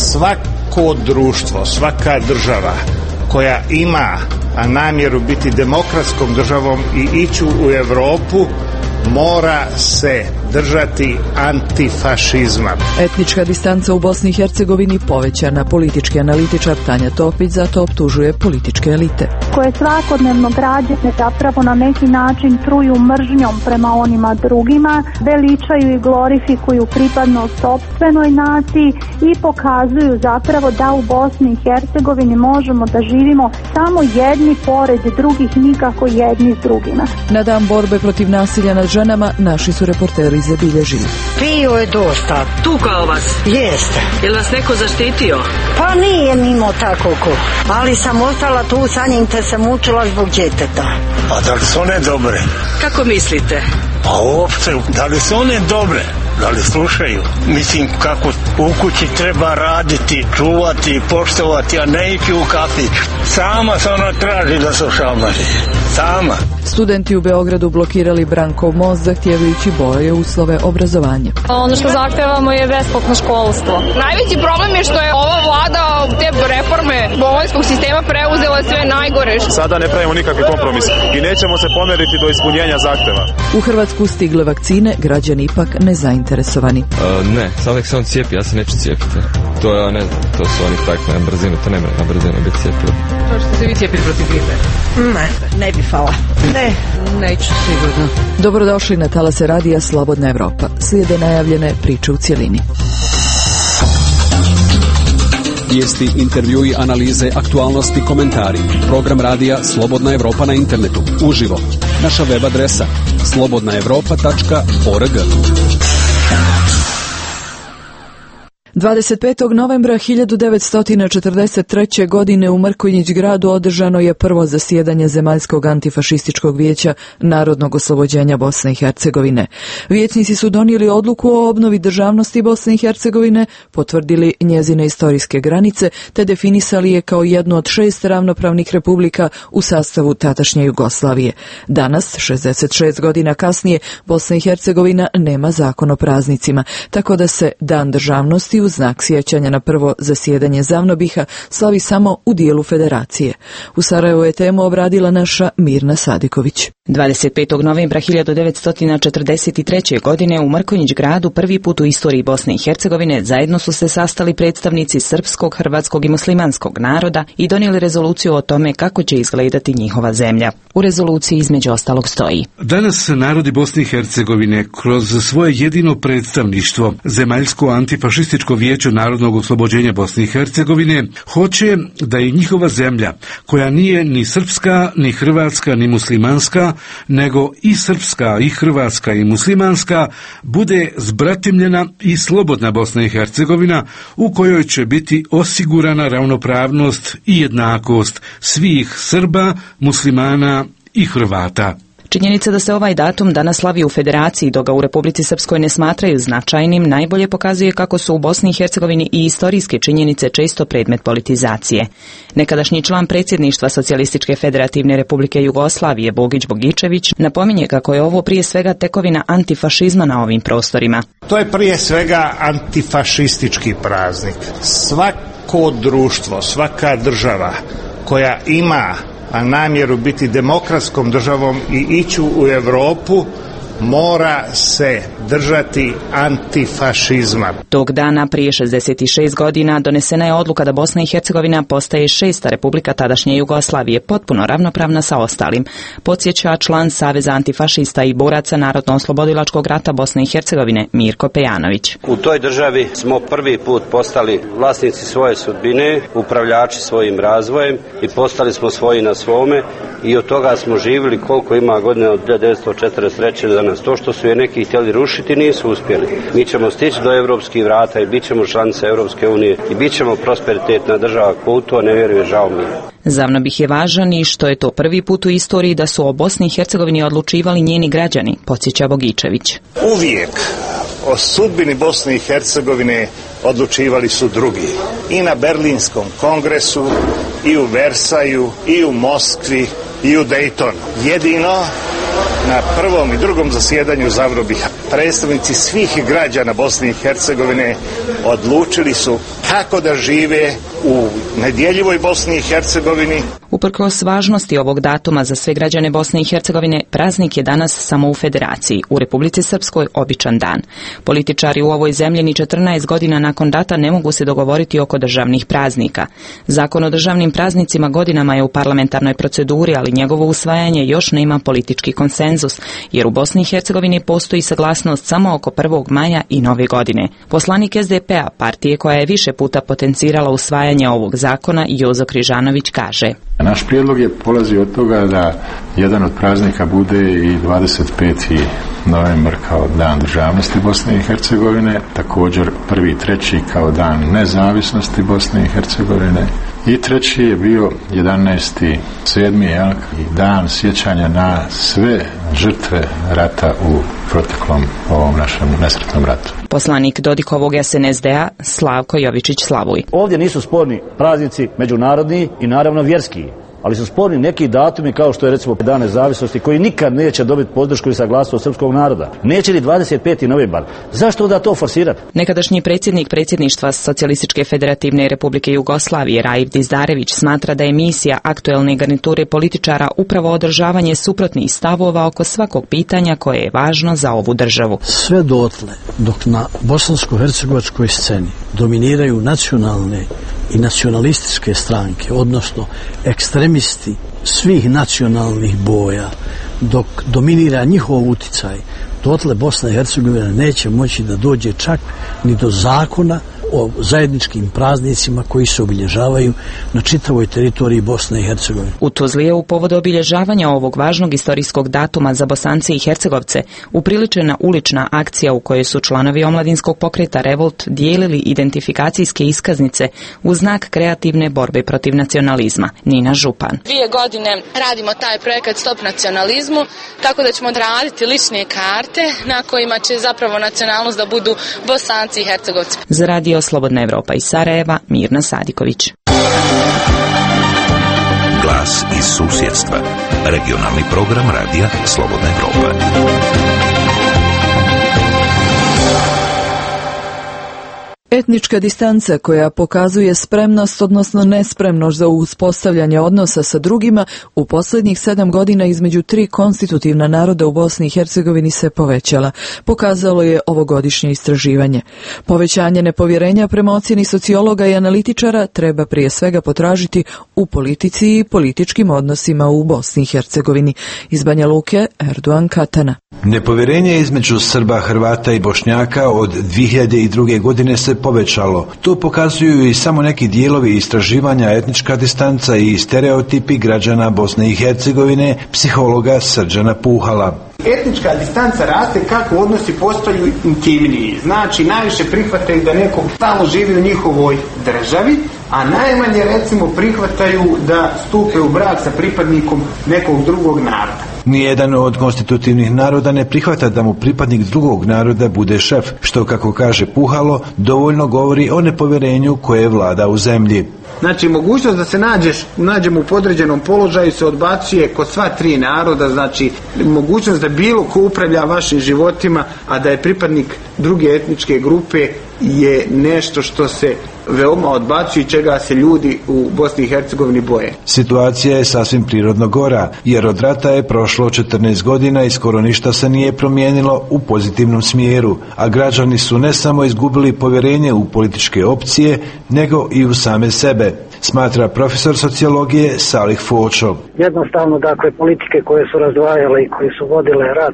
[SPEAKER 5] Svako društvo, svaka država koja ima namjeru biti demokratskom državom i ići u Europu mora se držati antifašizma.
[SPEAKER 1] Etnička distanca u Bosni i Hercegovini povećana. Politički analitičar Tanja Topić zato optužuje političke elite
[SPEAKER 2] koje svakodnevno građane zapravo na neki način truju mržnjom prema onima drugima, veličaju i glorifikuju pripadnost sopstvenoj naciji i pokazuju zapravo da u Bosni i Hercegovini možemo da živimo samo jedni pored drugih, nikako jedni s drugima.
[SPEAKER 1] Na Dan borbe protiv nasilja nad ženama naši su reporteri zabilježili.
[SPEAKER 22] Pio je dosta.
[SPEAKER 23] Tukao vas?
[SPEAKER 22] Jeste.
[SPEAKER 23] Je li vas neko zaštitio?
[SPEAKER 22] Pa nije mimo tako ko. Ali sam ostala tu sa njim te se mučila zbog djeteta.
[SPEAKER 24] A da li su one dobre?
[SPEAKER 23] Kako mislite?
[SPEAKER 24] Pa uopšte, da li su one dobre? Da li slušaju? Mislim kako u kući treba raditi, čuvati, poštovati, a ne ići u kafić. Sama se ona traži da se šamari. Sama.
[SPEAKER 1] Studenti u Beogradu blokirali Brankov most zahtijevajući bolje uslove obrazovanja.
[SPEAKER 25] Ono što zahtevamo je besplatno školstvo. Najveći problem je što je ova vlada te reforme bolonjskog sistema preuzela sve najgore.
[SPEAKER 26] Sada ne pravimo nikakvi kompromis i nećemo se pomeriti do ispunjenja zahteva.
[SPEAKER 1] U Hrvatsku stigle vakcine, građani ipak nezainteresovani.
[SPEAKER 27] Ne, sad nek se on cijepi, ja se neću cijepiti. To je, ne znam, to su oni tak na brzinu, to ne mre na brzinu biti cijepili.
[SPEAKER 25] To što se vi cijepili protiv gripe?
[SPEAKER 22] Ne bi fala. Ne,
[SPEAKER 25] neću sigurno.
[SPEAKER 1] Dobrodošli na talase Radija Slobodna Evropa. Slijede najavljene priče u cjelini.
[SPEAKER 7] Vijesti, intervjui, analize, aktualnosti, komentari. Program Radija Slobodna Evropa na internetu. Uživo. Naša web adresa slobodnaevropa.org.
[SPEAKER 1] 25. novembra 1943. godine u Mrkonjić gradu održano je prvo zasjedanje Zemaljskog antifašističkog vijeća Narodnog oslobođenja Bosne i Hercegovine. Vijećnici su donijeli odluku o obnovi državnosti Bosne i Hercegovine, potvrdili njezine istorijske granice te definisali je kao jednu od 6 ravnopravnih republika u sastavu tadašnje Jugoslavije. Danas, 66 godina kasnije, Bosna i Hercegovina nema zakon o praznicima, tako da se Dan državnosti u znak sjećanja na prvo zasjedanje Zavnobiha slavi samo u dijelu Federacije. U Sarajevu je temu obradila naša Mirna Sadiković.
[SPEAKER 28] 25. novembra 1943. godine u Mrkonjić gradu prvi put u istoriji Bosne i Hercegovine zajedno su se sastali predstavnici srpskog, hrvatskog i muslimanskog naroda i donijeli rezoluciju o tome kako će izgledati njihova zemlja. U rezoluciji između ostalog stoji:
[SPEAKER 29] danas narodi Bosne i Hercegovine kroz svoje jedino predstavništvo Zemaljsko antifašističko vijeće Narodnog oslobođenja Bosne i Hercegovine hoće da i njihova zemlja, koja nije ni srpska, ni hrvatska, ni muslimanska, nego i srpska, i hrvatska, i muslimanska, bude zbratimljena i slobodna Bosna i Hercegovina u kojoj će biti osigurana ravnopravnost i jednakost svih Srba, muslimana i Hrvata.
[SPEAKER 28] Činjenica da se ovaj datum danas slavi u Federaciji, dok ga u Republici Srpskoj ne smatraju značajnim, najbolje pokazuje kako su u Bosni i Hercegovini i istorijske činjenice često predmet politizacije. Nekadašnji član predsjedništva Socijalističke federativne Republike Jugoslavije Bogić Bogićević napominje kako je ovo prije svega tekovina antifašizma na ovim prostorima.
[SPEAKER 5] To je prije svega antifašistički praznik. Svako društvo, svaka država koja ima namjeru biti demokratskom državom i ići u Europu
[SPEAKER 3] mora se držati antifašizma.
[SPEAKER 28] Tog dana prije 66 godina donesena je odluka da Bosna i Hercegovina postaje 6. republika tadašnje Jugoslavije, potpuno ravnopravna sa ostalim. Podsjeća član Saveza antifašista i boraca Narodno-oslobodilačkog rata Bosne i Hercegovine Mirko Pejanović.
[SPEAKER 4] U toj državi smo prvi put postali vlasnici svoje sudbine, upravljači svojim razvojem i postali smo svoji na svome i od toga smo živjeli koliko ima godina od 1943. do danas. To što su je neki htjeli rušiti nisu uspjeli. Mi ćemo stići do evropskih vrata i bit ćemo članice Europske unije i bit ćemo prosperitetna država, ko u to ne vjeruje, žao mi.
[SPEAKER 28] Zavnobih je važan i što je to prvi put u istoriji da su o Bosni i Hercegovini odlučivali njeni građani, podsjeća Bogičević.
[SPEAKER 3] Uvijek o sudbini Bosne i Hercegovine odlučivali su drugi. I na Berlinskom kongresu, i u Versaju, i u Moskvi, i u Daytonu. Jedino na prvom i drugom zasjedanju Zavrobih predstavnici svih građana Bosne i Hercegovine odlučili su kako da žive u nedjeljivoj Bosni i Hercegovini.
[SPEAKER 28] Uprkos važnosti ovog datuma za sve građane Bosne i Hercegovine, praznik je danas samo u Federaciji, u Republici Srpskoj običan dan. Političari u ovoj zemlji ni 14 godina nakon rata ne mogu se dogovoriti oko državnih praznika. Zakon o državnim praznicima godinama je u parlamentarnoj proceduri, ali njegovo usvajanje još nema politički konsenzus, jer u Bosni i Hercegovini postoji saglasnost samo oko 1. maja i Nove godine. Poslanik SDP-a, partije koja je više puta potencirala usvajanje ovog zakona, Jozo Križanović kaže:
[SPEAKER 8] Naš prijedlog je polazi od toga da jedan od praznika bude i 25. novembar kao dan državnosti Bosne i Hercegovine, također 1.3. kao dan nezavisnosti Bosne i Hercegovine i treći je bio 11.7. i dan sjećanja na sve žrtve rata u proteklom ovom našem nesretnom ratu.
[SPEAKER 28] Poslanik Dodikovog SNSD-a Slavko Jovičić Slavuj.
[SPEAKER 9] Ovdje nisu sporni praznici međunarodni i naravno vjerski, ali su sporni neki datumi kao što je recimo Dan nezavisnosti koji nikad neće dobiti podršku i saglasnost srpskog naroda. Neće ni 25. novembar. Zašto onda to forsirati?
[SPEAKER 28] Nekadašnji predsjednik predsjedništva Socijalističke federativne republike Jugoslavije Raif Dizdarević smatra da je misija aktuelne garniture političara upravo održavanje suprotnih stavova oko svakog pitanja koje je važno za ovu državu.
[SPEAKER 10] Sve dotle dok na bosansko-hercegovačkoj sceni dominiraju nacionalne i nacionalističke stranke, odnosno ekstremisti svih nacionalnih boja, dok dominira njihov uticaj, dotle Bosna i Hercegovina neće moći da dođe čak ni do zakona o zajedničkim praznicima koji se obilježavaju na čitavoj teritoriji Bosne i Hercegovine.
[SPEAKER 28] U Tuzli u povodu obilježavanja ovog važnog istorijskog datuma za Bosance i Hercegovce upriličena ulična akcija u kojoj su članovi omladinskog pokreta Revolt dijelili identifikacijske iskaznice u znak kreativne borbe protiv nacionalizma. Nina Župan.
[SPEAKER 11] 2 godine radimo taj projekat Stop nacionalizmu, tako da ćemo raditi lične karte na kojima će zapravo nacionalnost da budu Bosanci i Hercegovci.
[SPEAKER 28] Za Radio Slobodna Evropa iz Sarajeva, Mirna Sadiković.
[SPEAKER 21] Glas iz susjedstva. Regionalni program Radija Slobodna Evropa.
[SPEAKER 1] Etnička distanca koja pokazuje spremnost, odnosno nespremnost za uspostavljanje odnosa sa drugima u posljednjih 7 godina između 3 konstitutivna naroda u Bosni i Hercegovini se povećala, pokazalo je ovogodišnje istraživanje. Povećanje nepovjerenja prema ocjeni sociologa i analitičara treba prije svega potražiti u politici i političkim odnosima u Bosni i Hercegovini. Iz Banja Luke, Erdogan Katana.
[SPEAKER 13] Nepovjerenje između Srba, Hrvata i Bošnjaka od 2002. godine se povećalo. To pokazuju i samo neki dijelovi istraživanja etnička distanca i stereotipi građana Bosne i Hercegovine, psihologa Srđana Puhala.
[SPEAKER 15] Etnička distanca raste kako odnosi postaju intimniji. Znači, najviše prihvataju da neko stalno živi u njihovoj državi, a najmanje recimo prihvataju da stupe u brak sa pripadnikom nekog drugog naroda.
[SPEAKER 13] Nijedan od konstitutivnih naroda ne prihvata da mu pripadnik drugog naroda bude šef, što, kako kaže Puhalo, dovoljno govori o nepovjerenju koje vlada u zemlji.
[SPEAKER 15] Znači, mogućnost da se nađemo u podređenom položaju se odbacuje kod sva 3 naroda, znači mogućnost da bilo ko upravlja vašim životima, a da je pripadnik druge etničke grupe je nešto što se veoma odbacuju i čega se ljudi u Bosni i Hercegovini boje.
[SPEAKER 13] Situacija je sasvim prirodno gora, jer od rata je prošlo 14 godina i skoro ništa se nije promijenilo u pozitivnom smjeru, a građani su ne samo izgubili povjerenje u političke opcije, nego i u same sebe, smatra profesor sociologije Salih Fočo.
[SPEAKER 2] Jednostavno, dakle, politike koje su razdvajale i koje su vodile rat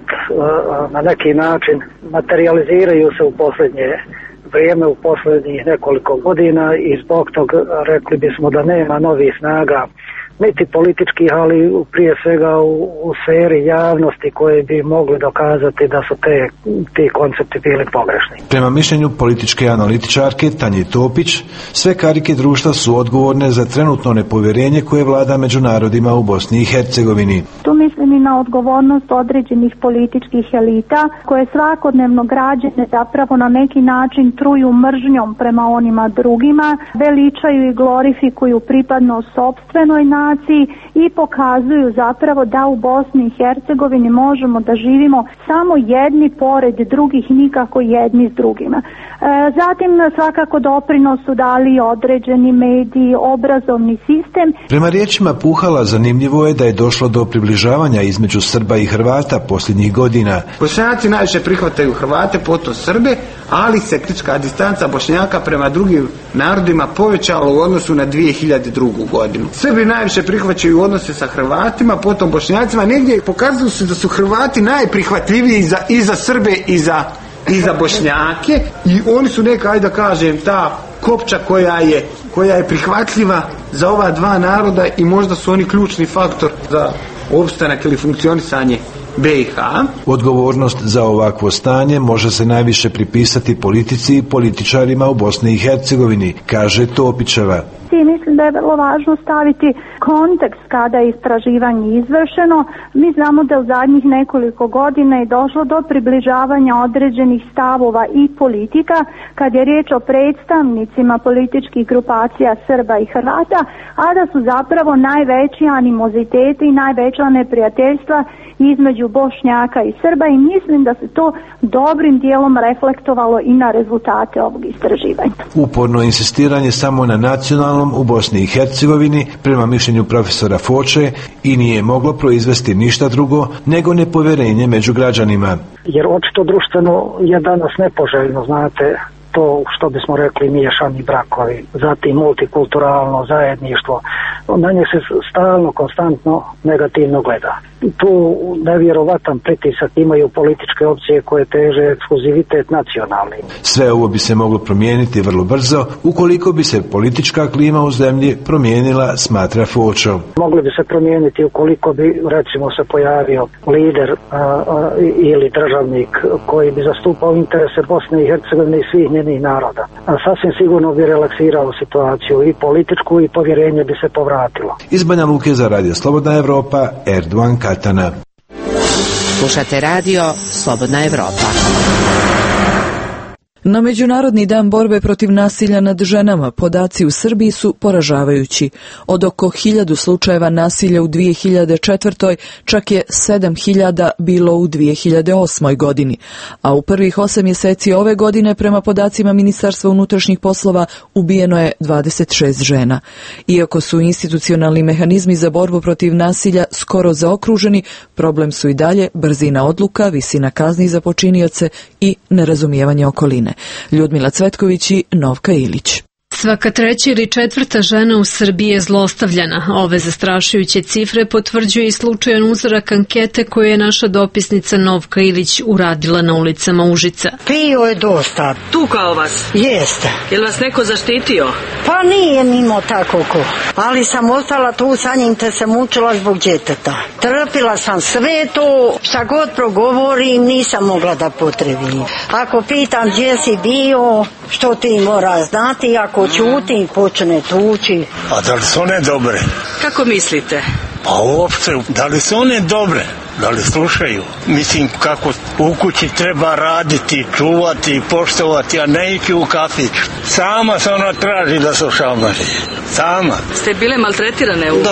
[SPEAKER 2] na neki način materializiraju se u posljednje vrijeme, u posljednjih nekoliko godina, i zbog tog rekli bismo da nema novih snaga, niti političkih, ali prije svega u sferi javnosti, koje bi mogli dokazati da su ti koncepti bili pogrešni.
[SPEAKER 13] Prema mišljenju političke analitičarke Tanje Topić, sve karike društva su odgovorne za trenutno nepovjerenje koje vlada među narodima u Bosni i Hercegovini.
[SPEAKER 6] Tu mislim i na odgovornost određenih političkih elita koje svakodnevno građane zapravo na neki način truju mržnjom prema onima drugima, veličaju i glorifikuju pripadnost sopstvenoj naciji i pokazuju zapravo da u Bosni i Hercegovini možemo da živimo samo jedni pored drugih, nikako jedni s drugima. Zatim svakako doprinos su dali određeni mediji, obrazovni sistem.
[SPEAKER 13] Prema riječima Puhala, zanimljivo je da je došlo do približavanja između Srba i Hrvata posljednjih godina.
[SPEAKER 15] Bošnjaci najviše prihvataju Hrvate, potom Srbe, ali se kritička distanca Bošnjaka prema drugim narodima povećala u odnosu na 2002. godinu. Srbi najviše prihvaćaju odnose sa Hrvatima, potom Bošnjacima. Negdje pokazuju se da su Hrvati najprihvatljiviji i za Srbe i za Bošnjake, i oni su neka, ajde da kažem, ta kopča koja je prihvatljiva za ova dva naroda, i možda su oni ključni faktor za opstanak ili funkcionisanje BiH.
[SPEAKER 13] Odgovornost za ovakvo stanje može se najviše pripisati politici i političarima u Bosni i Hercegovini, kaže Topićeva.
[SPEAKER 6] I mislim da je vrlo važno staviti kontekst kada je istraživanje izvršeno. Mi znamo da u zadnjih nekoliko godina je došlo do približavanja određenih stavova i politika kad je riječ o predstavnicima političkih grupacija Srba i Hrvata, a da su zapravo najveći animoziteti i najveća neprijateljstva između Bošnjaka i Srba, i mislim da se to dobrim dijelom reflektovalo i na rezultate ovog istraživanja.
[SPEAKER 13] Uporno insistiranje samo na nacionalnom u Bosni i Hercegovini, prema mišljenju profesora Foče, i nije moglo proizvesti ništa drugo nego nepovjerenje među građanima.
[SPEAKER 2] Jer očito društveno je danas nepoželjno, znate, to što bismo rekli miješani brakovi, zatim multikulturalno zajedništvo, na nje se stalno, konstantno negativno gleda. Tu nevjerovatan pritisak imaju političke opcije koje teže ekskluzivitet nacionalni.
[SPEAKER 13] Sve ovo bi se moglo promijeniti vrlo brzo ukoliko bi se politička klima u zemlji promijenila, smatra Fočo.
[SPEAKER 2] Mogli bi se promijeniti ukoliko bi, recimo, se pojavio lider ili državnik koji bi zastupao interese Bosne i Hercegovine i svih njenih naroda. Sasvim sigurno bi relaksirao situaciju i političku, i povjerenje bi se povratilo.
[SPEAKER 13] Iz Banja Luke za Radio Slobodna Evropa, Erdogan Katana.
[SPEAKER 12] Slušate radio Slobodna Evropa.
[SPEAKER 1] Na Međunarodni dan borbe protiv nasilja nad ženama podaci u Srbiji su poražavajući. Od oko 1000 slučajeva nasilja u 2004. čak je 7000 bilo u 2008. godini, a u prvih 8 mjeseci ove godine prema podacima Ministarstva unutrašnjih poslova ubijeno je 26 žena. Iako su institucionalni mehanizmi za borbu protiv nasilja skoro zaokruženi, problem su i dalje brzina odluka, visina kazni za počinioce i nerazumijevanje okoline. Ljudmila Cvetković i Novka Ilić.
[SPEAKER 14] Svaka 3. ili 4. žena u Srbiji je zlostavljana. Ove zastrašujuće cifre potvrđuje i slučajan uzorak ankete koju je naša dopisnica Novka Ilić uradila na ulicama Užica.
[SPEAKER 22] Pio je dosta.
[SPEAKER 23] Tukao vas?
[SPEAKER 22] Jeste.
[SPEAKER 23] Je li vas neko zaštitio?
[SPEAKER 22] Pa nije mimo tako ko. Ali sam ostala tu sa njim te se mučila zbog djeteta. Trpila sam sve to, šta god progovorim nisam mogla da potrebim. Ako pitam gdje si bio, što ti mora znati, ako ćutim počne tući.
[SPEAKER 24] A da li su one dobre?
[SPEAKER 23] Kako mislite?
[SPEAKER 24] Pa uopšte, da li su one dobre? Da li slušaju? Mislim kako u kući treba raditi, čuvati, poštovati, a ne ići u kafić. Sama se ona traži da se šamari. Sama.
[SPEAKER 23] Ste bile maltretirane u...
[SPEAKER 22] Da.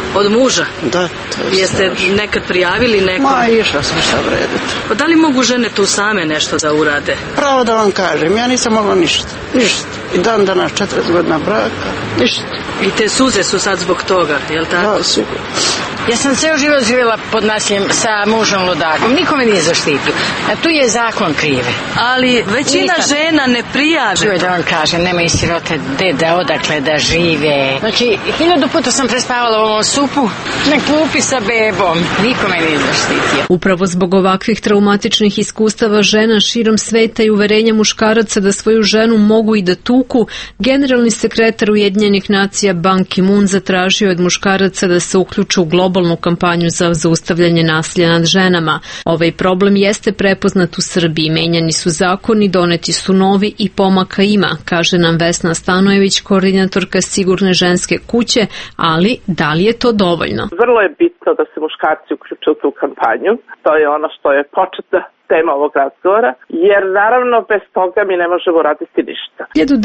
[SPEAKER 23] Od muža?
[SPEAKER 22] Da.
[SPEAKER 23] Jeste nekad prijavili neko?
[SPEAKER 22] Ma, išla sam šta vrediti.
[SPEAKER 23] Pa da li mogu žene tu same nešto da urade?
[SPEAKER 22] Pravo da vam kažem, ja nisam mogla ništa. I dan danas 40 godina braka, ništa.
[SPEAKER 23] I te suze su sad zbog toga, jel tako?
[SPEAKER 22] Da, sigurno.
[SPEAKER 7] Ja sam ceo život živjela pod nasiljem sa mužom ludakom. Niko me nije zaštitio. A tu je zakon krive.
[SPEAKER 23] Ali većina žena ne prijave.
[SPEAKER 7] Čuj da vam kažem, nema i sirote deda odakle da žive. Znači, 1000 puta sam prespavala u ovom supu na klupi sa bebom. Niko me nije zaštitio.
[SPEAKER 14] Upravo zbog ovakvih traumatičnih iskustava žena širom sveta i uverenja muškaraca da svoju ženu mogu i da tuku, generalni sekretar Ujedinjenih nacija Ban Ki-moon zatražio od muškaraca da se uključe u globalnu kampanju za zaustavljanje nasilja nad ženama. Ovaj problem jeste prepoznat u Srbiji. Menjani su zakoni, doneti su novi i pomaka ima, kaže nam Vesna Stanojević, koordinatorka Sigurne ženske kuće, ali da li je to dovoljno?
[SPEAKER 16] Vrlo je bitno da se muškarci uključe u tu kampanju. To je ono što je početna tema ovog razgovora, jer naravno bez toga mi ne možemo raditi ništa.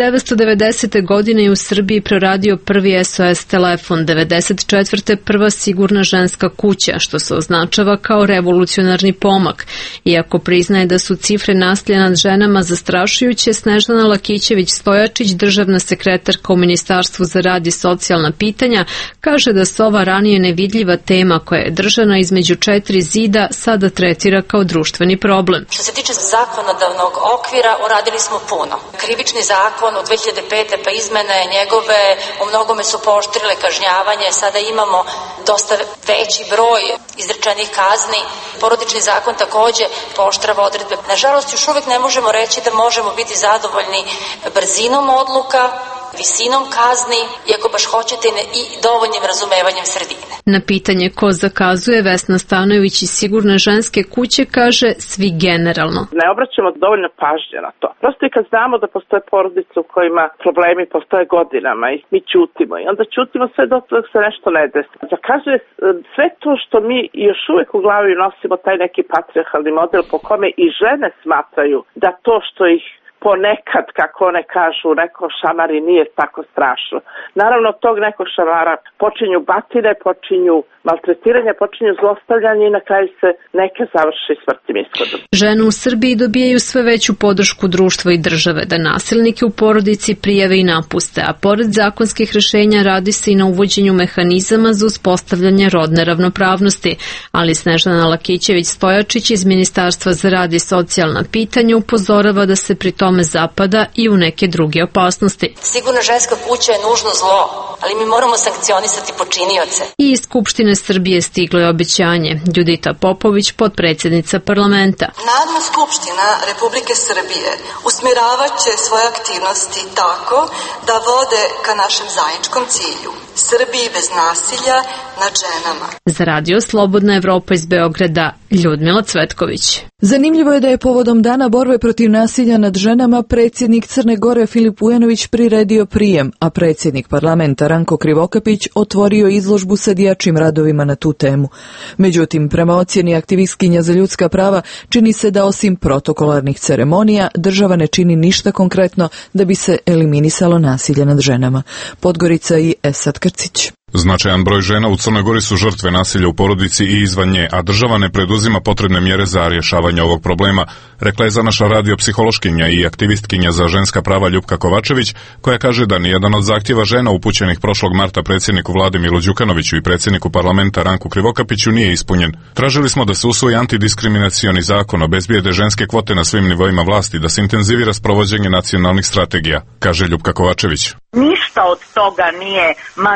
[SPEAKER 14] 1990. godine je u Srbiji proradio prvi SOS telefon, 1994. prva Sigurna ženska kuća, što se označava kao revolucionarni pomak. Iako priznaje da su cifre nasilja nad ženama zastrašujuće, Snežana Lakićević-Stojačić, državna sekretarka u Ministarstvu za rad i socijalna pitanja, kaže da se ova ranije nevidljiva tema koja je držana između 4 zida sada tretira kao društveni problem.
[SPEAKER 17] Što se tiče zakonodavnog okvira, uradili smo puno. Krivični zakon od 2005. pa izmene njegove u mnogome su pooštrile kažnjavanje, sada imamo dosta veći broj izrečenih kazni. Porodični zakon takođe pooštrava odredbe. Nažalost, još uvek ne možemo reći da možemo biti zadovoljni brzinom odluka, visinom kazni, iako baš hoćete i dovoljnim razumevanjem sredine.
[SPEAKER 14] Na pitanje ko zakazuje, Vesna Stanojević iz Sigurne ženske kuće kaže svi generalno.
[SPEAKER 16] Ne obraćamo dovoljno pažnje na to. Prosto i kad znamo da postoje porodice u kojima problemi postoje godinama i mi ćutimo i onda ćutimo sve dok se nešto ne desi. Zakazuje sve to što mi još uvek u glavi nosimo taj neki patrijarhalni model po kome i žene smatraju da to što ih ponekad, kako one kažu, neko šamari nije tako strašno. Naravno, od tog nekog šamara počinju batine, počinju maltretiranje, počinju zlostavljanje i na kraju se neke završi smrtnim ishodom.
[SPEAKER 14] Žene u Srbiji dobijaju sve veću podršku društva i države da nasilnike u porodici prijave i napuste, a pored zakonskih rešenja radi se i na uvođenju mehanizama za uspostavljanje rodne ravnopravnosti, ali Snežana Lakićević-Stojačić iz Ministarstva za rad i socijalna pitanja upozorava da se pri tome zapada i u neke druge opasnosti.
[SPEAKER 17] Sigurna ženska kuća je nužno zlo, ali mi moramo sankcionisati počinioce.
[SPEAKER 14] I iz Skupštine Srbije stiglo je obećanje. Judita Popović, potpredsjednica parlamenta.
[SPEAKER 18] Narodna skupština Republike Srbije usmjeravaće svoje aktivnosti tako da vode ka našem zajedničkom cilju. Srbiji bez nasilja nad ženama.
[SPEAKER 14] Za radio Slobodna Evropa iz Beograda, Ljudmila Cvetković.
[SPEAKER 1] Zanimljivo je da je povodom Dana borbe protiv nasilja nad ženama predsjednik Crne Gore Filip Vujanović priredio prijem, a predsjednik parlamenta Ranko Krivokapić otvorio izložbu sa dječjim radovima na tu temu. Međutim, prema ocjeni aktivistkinja za ljudska prava, čini se da osim protokolarnih ceremonija, država ne čini ništa konkretno da bi se eliminisalo nasilje nad ženama. Podgorica i Esad Krcić.
[SPEAKER 19] Značajan broj žena u Crnoj Gori su žrtve nasilja u porodici i izvan nje, a država ne preduzima potrebne mjere za rješavanje ovog problema, rekla je za naša radiopsihološkinja i aktivistkinja za ženska prava Ljupka Kovačević, koja kaže da nijedan od zahtjeva žena upućenih prošlog marta predsjedniku vlade Milu Đukanoviću i predsjedniku parlamenta Ranku Krivokapiću nije ispunjen. Tražili smo da se usvoji antidiskriminacioni zakon, obezbijede ženske kvote na svim nivoima vlasti, da se intenzivira sprovođenje nacionalnih strategija, kaže Ljupka Kovačević.
[SPEAKER 20] Ništa od toga nije,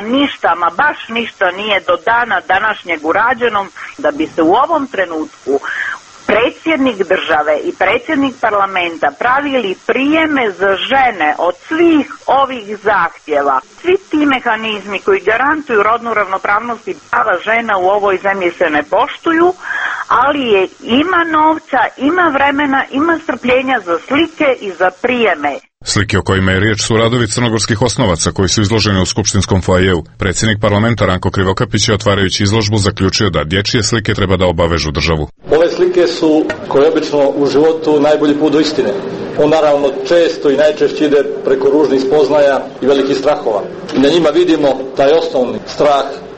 [SPEAKER 20] ma baš ništa nije do dana današnjeg urađenom, da bi se u ovom trenutku predsjednik države i predsjednik parlamenta pravili prijeme za žene od svih ovih zahtjeva. Svi ti mehanizmi koji garantuju rodnu ravnopravnost i prava žena u ovoj zemlji se ne poštuju, ali ima novca, ima vremena, ima strpljenja za slike i za prijeme.
[SPEAKER 19] Slike o kojima je riječ su radovi crnogorskih osnovaca koji su izloženi u skupštinskom foajeu. Predsjednik parlamenta Ranko Krivokapić je otvarajući izložbu zaključio da dječje slike treba da obavežu državu.
[SPEAKER 25] Ove slike su, koje obično u životu, najbolji put do istine. On naravno često i najčešće ide preko ružnih spoznaja i velikih strahova. I na njima vidimo taj osnovni strah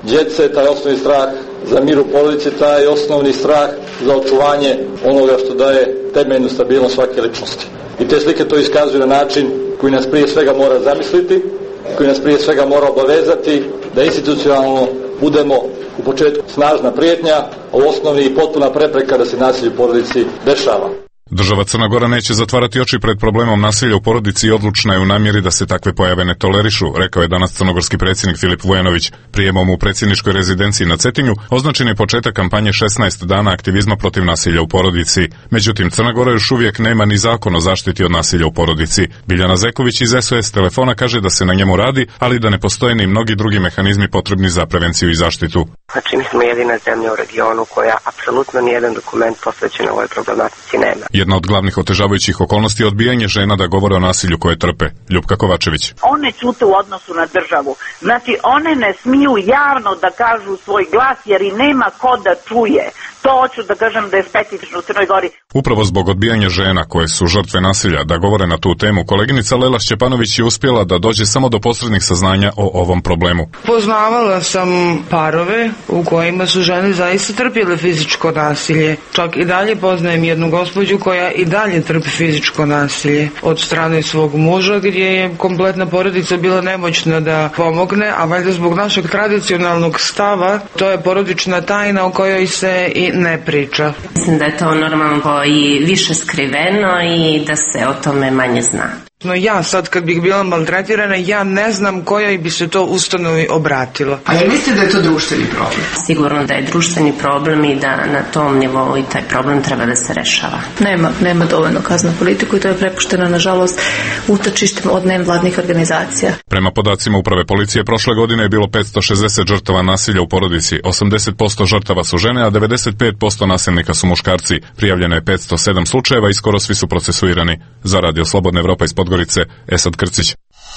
[SPEAKER 25] djece, taj osnovni strah za mir u porodici, taj osnovni strah za očuvanje onoga što daje temeljnu stabilnost svake ličnosti. I te slike to iskazuju na način koji nas prije svega mora zamisliti, koji nas prije svega mora obavezati da institucionalno budemo u početku snažna prijetnja, a u osnovi i potpuna prepreka da se nasilje u porodici dešava.
[SPEAKER 19] Država Crna Gora neće zatvarati oči pred problemom nasilja u porodici i odlučna je u namjeri da se takve pojave ne tolerišu, rekao je danas crnogorski predsjednik Filip Vujanović. Prijemom u predsjedničkoj rezidenciji na Cetinju označen je početak kampanje 16 dana aktivizma protiv nasilja u porodici. Međutim, Crna Gora još uvijek nema ni zakon o zaštiti od nasilja u porodici. Biljana Zeković iz SOS telefona kaže da se na njemu radi, ali da ne postoje ni mnogi drugi mehanizmi potrebni za prevenciju i zaštitu.
[SPEAKER 3] Znači, mi smo jedina zemlja u regionu koja apsolutno nijedan dokument posvećen ovoj problematici nema.
[SPEAKER 19] Jedna od glavnih otežavajućih okolnosti je odbijanje žena da govore o nasilju koje trpe. Ljupka Kovačević.
[SPEAKER 20] One ćute u odnosu na državu. Znači, one ne smiju javno da kažu svoj glas jer i nema ko da čuje. To hoću da kažem da je specifično u Crnoj Gori.
[SPEAKER 19] Upravo zbog odbijanja žena koje su žrtve nasilja da govore na tu temu, koleginica Lela Šćepanović je uspjela da dođe samo do posrednih saznanja o ovom problemu.
[SPEAKER 4] Poznavala sam parove u kojima su žene zaista trpjele fizičko nasilje. Čak i dalje poznajem jednu gospođu koja i dalje trpi fizičko nasilje od strane svog muža, gdje je kompletna porodica bila nemoćna da pomogne, a valjda zbog našeg tradicionalnog stava to je porodična tajna o kojoj se i ne priča.
[SPEAKER 5] Mislim da je to normalno i više skriveno i da se o tome manje zna.
[SPEAKER 4] No ja sad kad bih bila maltretirana, ja ne znam kojoj bi se to ustanovi obratilo.
[SPEAKER 8] A jel mislite da je to društveni problem?
[SPEAKER 5] Sigurno da je društveni problem i da na tom nivou i taj problem treba da se rešava.
[SPEAKER 9] Nema dovoljno kazna politiku i to je prepušteno, nažalost, utočištima od nevladnih organizacija.
[SPEAKER 19] Prema podacima Uprave policije, prošle godine je bilo 560 žrtava nasilja u porodici, 80% žrtava su žene, a 95% nasilnika su muškarci. Prijavljeno je 507 slučajeva i skoro svi su procesuirani. Za Radio Slobodna Evropa iz Podgorice, Esad Krcić.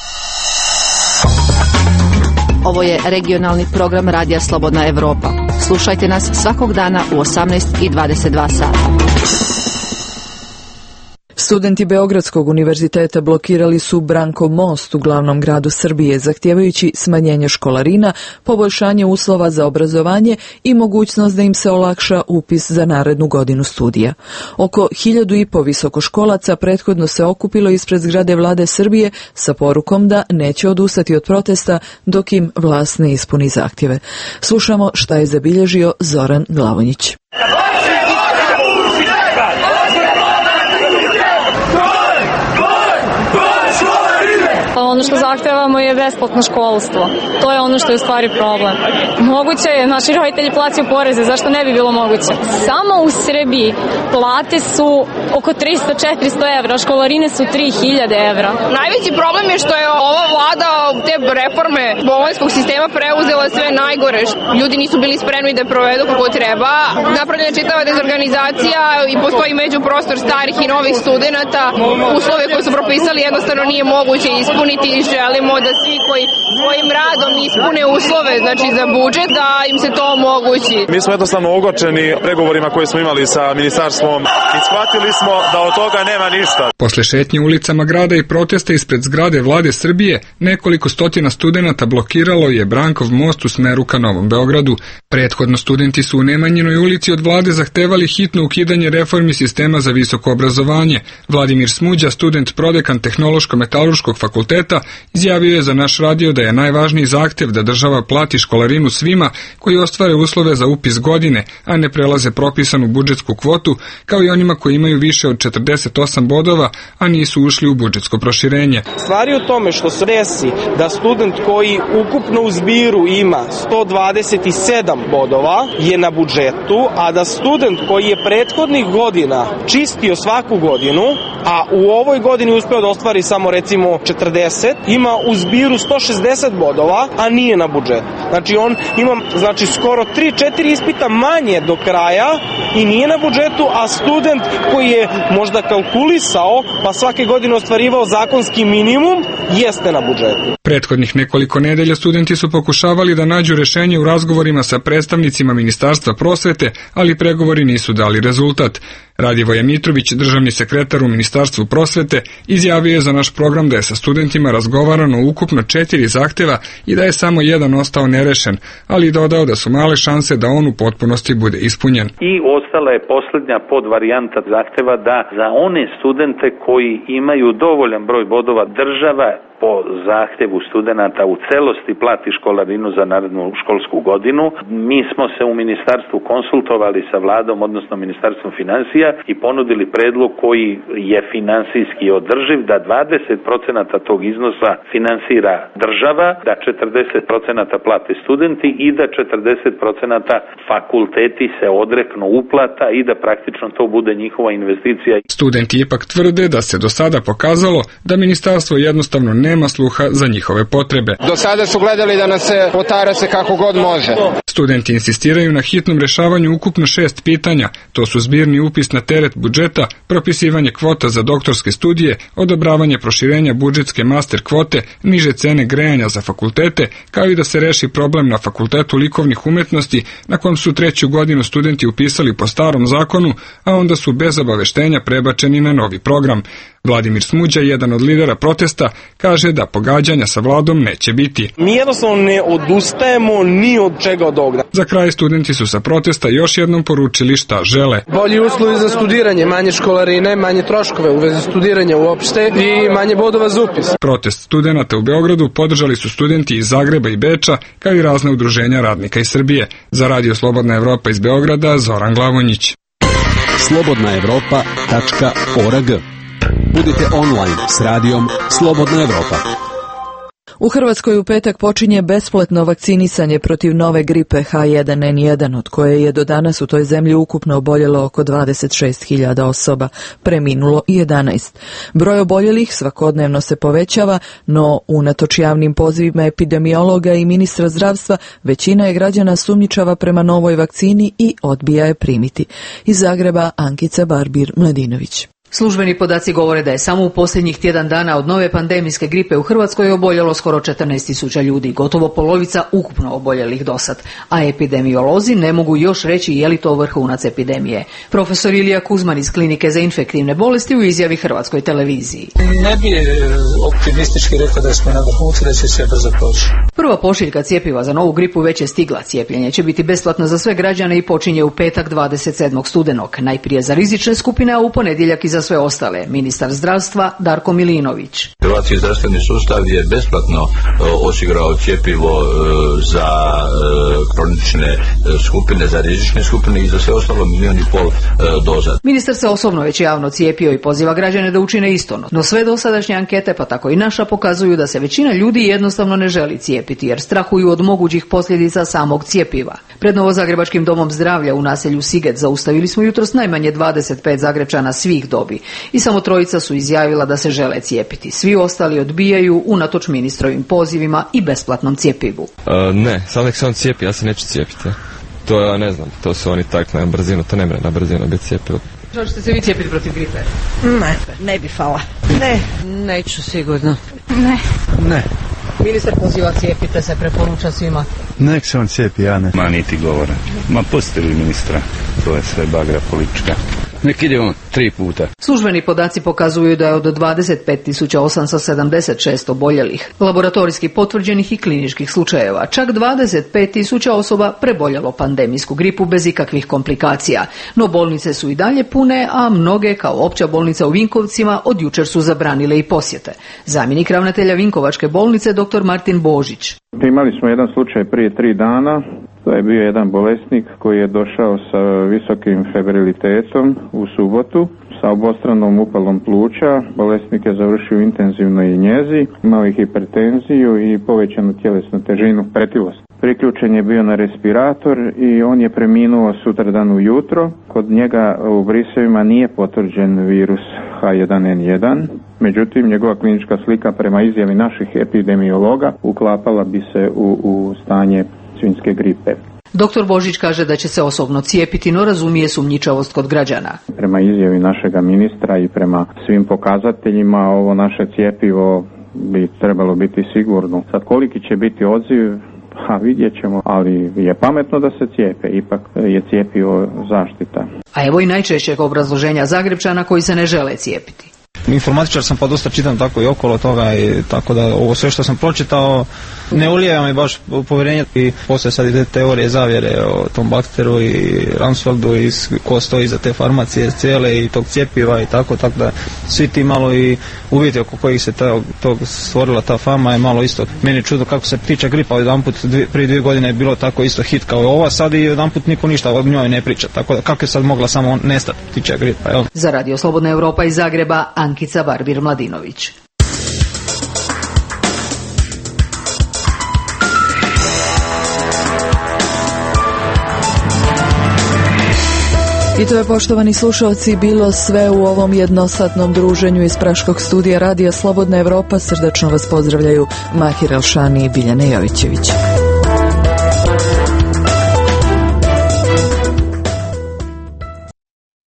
[SPEAKER 12] Ovo je regionalni program Radija Slobodna Evropa. Slušajte nas svakog dana u 18:22 sata.
[SPEAKER 1] Studenti Beogradskog univerziteta blokirali su Brankov most u glavnom gradu Srbije, zahtijevajući smanjenje školarina, poboljšanje uslova za obrazovanje i mogućnost da im se olakša upis za narednu godinu studija. Oko 1500 visokoškolaca prethodno se okupilo ispred zgrade Vlade Srbije sa porukom da neće odustati od protesta dok im vlast ne ispuni zahtjeve. Slušamo šta je zabilježio Zoran Glavonjić.
[SPEAKER 10] Ono što zahtevamo je besplatno školstvo. To je ono što je u stvari problem. Moguće je, naši roditelji plaćaju poreze, zašto ne bi bilo moguće? Samo u Srbiji plate su oko 300-400 evra, školarine su 3000 evra.
[SPEAKER 26] Najveći problem je što je ova vlada te reforme bolonjskog sistema preuzela sve najgore. Ljudi nisu bili spremni da provedu kako treba. Napravljena je čitava dezorganizacija i postoji međuprostor starih i novih studenata. Uslove koje su propisali jednostavno nije moguće ispuniti i želimo da svi koji svojim radom ispune uslove, znači za budžet, da im se to omogući.
[SPEAKER 27] Mi smo jednostavno ogorčeni pregovorima koje smo imali sa ministarstvom i shvatili smo da od toga nema ništa.
[SPEAKER 29] Posle šetnje ulicama grada i protesta ispred zgrade Vlade Srbije, nekoliko stotina studenata blokiralo je Brankov most u smeru ka Novom Beogradu. Prethodno studenti su u Nemanjinoj ulici od vlade zahtevali hitno ukidanje reformi sistema za visoko obrazovanje. Vladimir Smuđa, student prodekan Tehnološko-metalurškog fakulteta, izjavio je za naš radio da je najvažniji zahtev da država plati školarinu svima koji ostvare uslove za upis godine, a ne prelaze propisanu budžetsku kvotu, kao i onima koji imaju više od 48 bodova, a nisu ušli u budžetsko proširenje.
[SPEAKER 30] Stvari u tome što se desi da student koji ukupno u zbiru ima 127 bodova je na budžetu, a da student koji je prethodnih godina čistio svaku godinu, a u ovoj godini uspeo da ostvari samo recimo 40, ima u zbiru 160 bodova, a nije na budžetu. Znači on ima skoro 3-4 ispita manje do kraja i nije na budžetu, a student koji je možda kalkulisao pa svake godine ostvarivao zakonski minimum jeste na budžetu.
[SPEAKER 29] Prethodnih nekoliko nedelja studenti su pokušavali da nađu rešenje u razgovorima sa predstavnicima Ministarstva prosvete, ali pregovori nisu dali rezultat. Radivoje Mitrović, državni sekretar u Ministarstvu prosvete, izjavio je za naš program da je sa studentima razgovarano ukupno 4 zahteva i da je samo jedan ostao nerešen, ali dodao da su male šanse da on u potpunosti bude ispunjen.
[SPEAKER 2] I ostala je posljednja podvarijanta zahteva da za one studente koji imaju dovoljan broj bodova država po zahtjevu studenata u celosti plati školarinu za narednu školsku godinu. Mi smo se u ministarstvu konsultovali sa vladom, odnosno ministarstvom financija i ponudili predlog koji je finansijski održiv, da 20% tog iznosa finansira država, da 40% plate studenti i da 40% fakulteti se odreknu uplata i da praktično to bude njihova investicija.
[SPEAKER 29] Studenti ipak tvrde da se do sada pokazalo da ministarstvo jednostavno nema sluha za njihove potrebe.
[SPEAKER 6] Do sada su gledali da nas se potara se kako god može.
[SPEAKER 29] Studenti insistiraju na hitnom rešavanju ukupno 6 pitanja. To su zbirni upis na teret budžeta, propisivanje kvota za doktorske studije, odobravanje proširenja budžetske master kvote, niže cene grejanja za fakultete, kao i da se reši problem na Fakultetu likovnih umetnosti na kojem su 3. godinu studenti upisali po starom zakonu, a onda su bez obaveštenja prebačeni na novi program. Vladimir Smuđa, jedan od lidera protesta, kaže da pogađanja sa vladom neće biti.
[SPEAKER 30] Mi jednostavno ne odustajemo ni od čega od ovoga.
[SPEAKER 29] Za kraj studenti su sa protesta još jednom poručili šta žele.
[SPEAKER 6] Bolji uslovi za studiranje, manje školarine, manje troškove u vezi studiranja uopšte i manje bodova za upis.
[SPEAKER 29] Protest studenata u Beogradu podržali su studenti iz Zagreba i Beča, kao i razne udruženja radnika iz Srbije. Za Radio Slobodna Evropa iz Beograda, Zoran Glavonjić.
[SPEAKER 11] slobodnaevropa.org. Budite online s radijom Slobodna Evropa.
[SPEAKER 1] U Hrvatskoj u petak počinje besplatno vakcinisanje protiv nove gripe H1N1, od koje je do danas u toj zemlji ukupno oboljelo oko 26.000 osoba, preminulo 11. Broj oboljelih svakodnevno se povećava, no unatoč javnim pozivima epidemiologa i ministra zdravstva, većina je građana sumnjičava prema novoj vakcini i odbija je primiti. Iz Zagreba Ankica Barbir-Mladinović.
[SPEAKER 12] Službeni podaci govore da je samo u posljednjih tjedan dana od nove pandemijske gripe u Hrvatskoj oboljelo skoro 14.000 ljudi, gotovo polovica ukupno oboljelih dosad, a epidemiolozi ne mogu još reći je li to vrhunac epidemije. Profesor Ilija Kuzman iz Klinike za infektivne bolesti u izjavi Hrvatskoj televiziji.
[SPEAKER 13] Ne bi optimistički rekao da smo na vrhuncu, da će sve brzo proći.
[SPEAKER 12] Prva pošiljka cjepiva za novu gripu već je stigla. Cijepljenje će biti besplatno za sve građane i počinje u petak 27. studenog. Najprije za rizične skupine, a u ponedjeljak i za sve ostale. Ministar zdravstva Darko Milinović.
[SPEAKER 15] Hrvatski zdravstveni sustav je besplatno osigurao cjepivo za kronične skupine, za rizične skupine i za sve ostalo 1,5 milijuna doza.
[SPEAKER 12] Ministar se osobno već javno cijepio i poziva građane da učine isto. No sve dosadašnje ankete, pa tako i naša, pokazuju da se većina ljudi jednostavno ne želi cijepiti jer strahuju od mogućih posljedica samog cjepiva. Pred Novozagrebačkim domom zdravlja u naselju Siget zaustavili smo jutros najmanje 25 Zagrepčana svih dobi i samo 3 su izjavila da se žele cijepiti. Svi ostali odbijaju unatoč ministrovim pozivima i besplatnom cjepivu.
[SPEAKER 21] Ne, sad nek se on cijepi, ja se neću cijepiti. To ja ne znam, to su oni tak na brzinu, to ne mre na brzinu biti cijepivo.
[SPEAKER 12] Što ćete se vi cijepiti protiv gripe?
[SPEAKER 22] Ne bi fala.
[SPEAKER 12] Neću sigurno.
[SPEAKER 22] Ne.
[SPEAKER 12] Ministar poziva cijepite se, preporuča svima.
[SPEAKER 23] Nek se on cijepi, ja ne.
[SPEAKER 24] Ma niti govora. Ma pustili ministra, to je sve bagra politička.
[SPEAKER 23] Nek ide on 3 puta.
[SPEAKER 12] Službeni podaci pokazuju da je od 25.876 oboljelih, laboratorijski potvrđenih i kliničkih slučajeva, čak 25.000 osoba preboljelo pandemijsku gripu bez ikakvih komplikacija. No bolnice su i dalje pune, a mnoge, kao opća bolnica u Vinkovcima, od jučer su zabranile i posjete. Zamjenik ravnatelja Vinkovačke bolnice dr. Martin Božić.
[SPEAKER 28] Imali smo jedan slučaj prije 3 dana. To je bio jedan bolesnik koji je došao sa visokim febrilitetom u subotu, sa obostranom upalom pluća. Bolesnik je završio u intenzivnoj njezi, imao je hipertenziju i povećanu tjelesnu težinu, pretilost. Priključen je bio na respirator i on je preminuo sutradan ujutro. Kod njega u brisevima nije potvrđen virus H1N1. Međutim, njegova klinička slika prema izjavi naših epidemiologa uklapala bi se u stanje svinjske gripe.
[SPEAKER 12] Dr. Božić kaže da će se osobno cijepiti, no razumije sumnjičavost kod građana.
[SPEAKER 28] Prema izjavi našega ministra i prema svim pokazateljima ovo naše cjepivo bi trebalo biti sigurno. Sad koliki će biti odziv, Vidjet ćemo, ali je pametno da se cijepe, ipak je cjepivo zaštita.
[SPEAKER 12] A evo i najčešćeg obrazloženja Zagrepčana koji se ne žele cijepiti.
[SPEAKER 3] Informatičar sam pa dosta čitam tako i okolo toga i tako da ovo sve što sam pročitao ne ulijeva mi baš povjerenje i poslije sad ide teorije zavjere o tom bakteru i Rumsfeldu i ko stoji iza te farmacije cijele i tog cjepiva i tako da svi ti malo i uvjeti oko kojih se tog stvorila ta fama je malo isto. Meni je čudo kako se ptičja gripa jedanput prije 2 godine je bilo tako isto hit kao ova, sad i jedanput niko ništa o njoj ne priča, tako da kako je sad mogla samo nestati ptičja gripa, jel?
[SPEAKER 12] Za Radio Slobodna Europa iz Zagreba, Ankica Barbir-Mladinović.
[SPEAKER 1] I to je, poštovani slušalci, bilo sve u ovom jednosatnom druženju iz Praškog studija Radija Slobodna Europa. Srdačno vas pozdravljaju Mahir Elšani i Biljana Jovićević.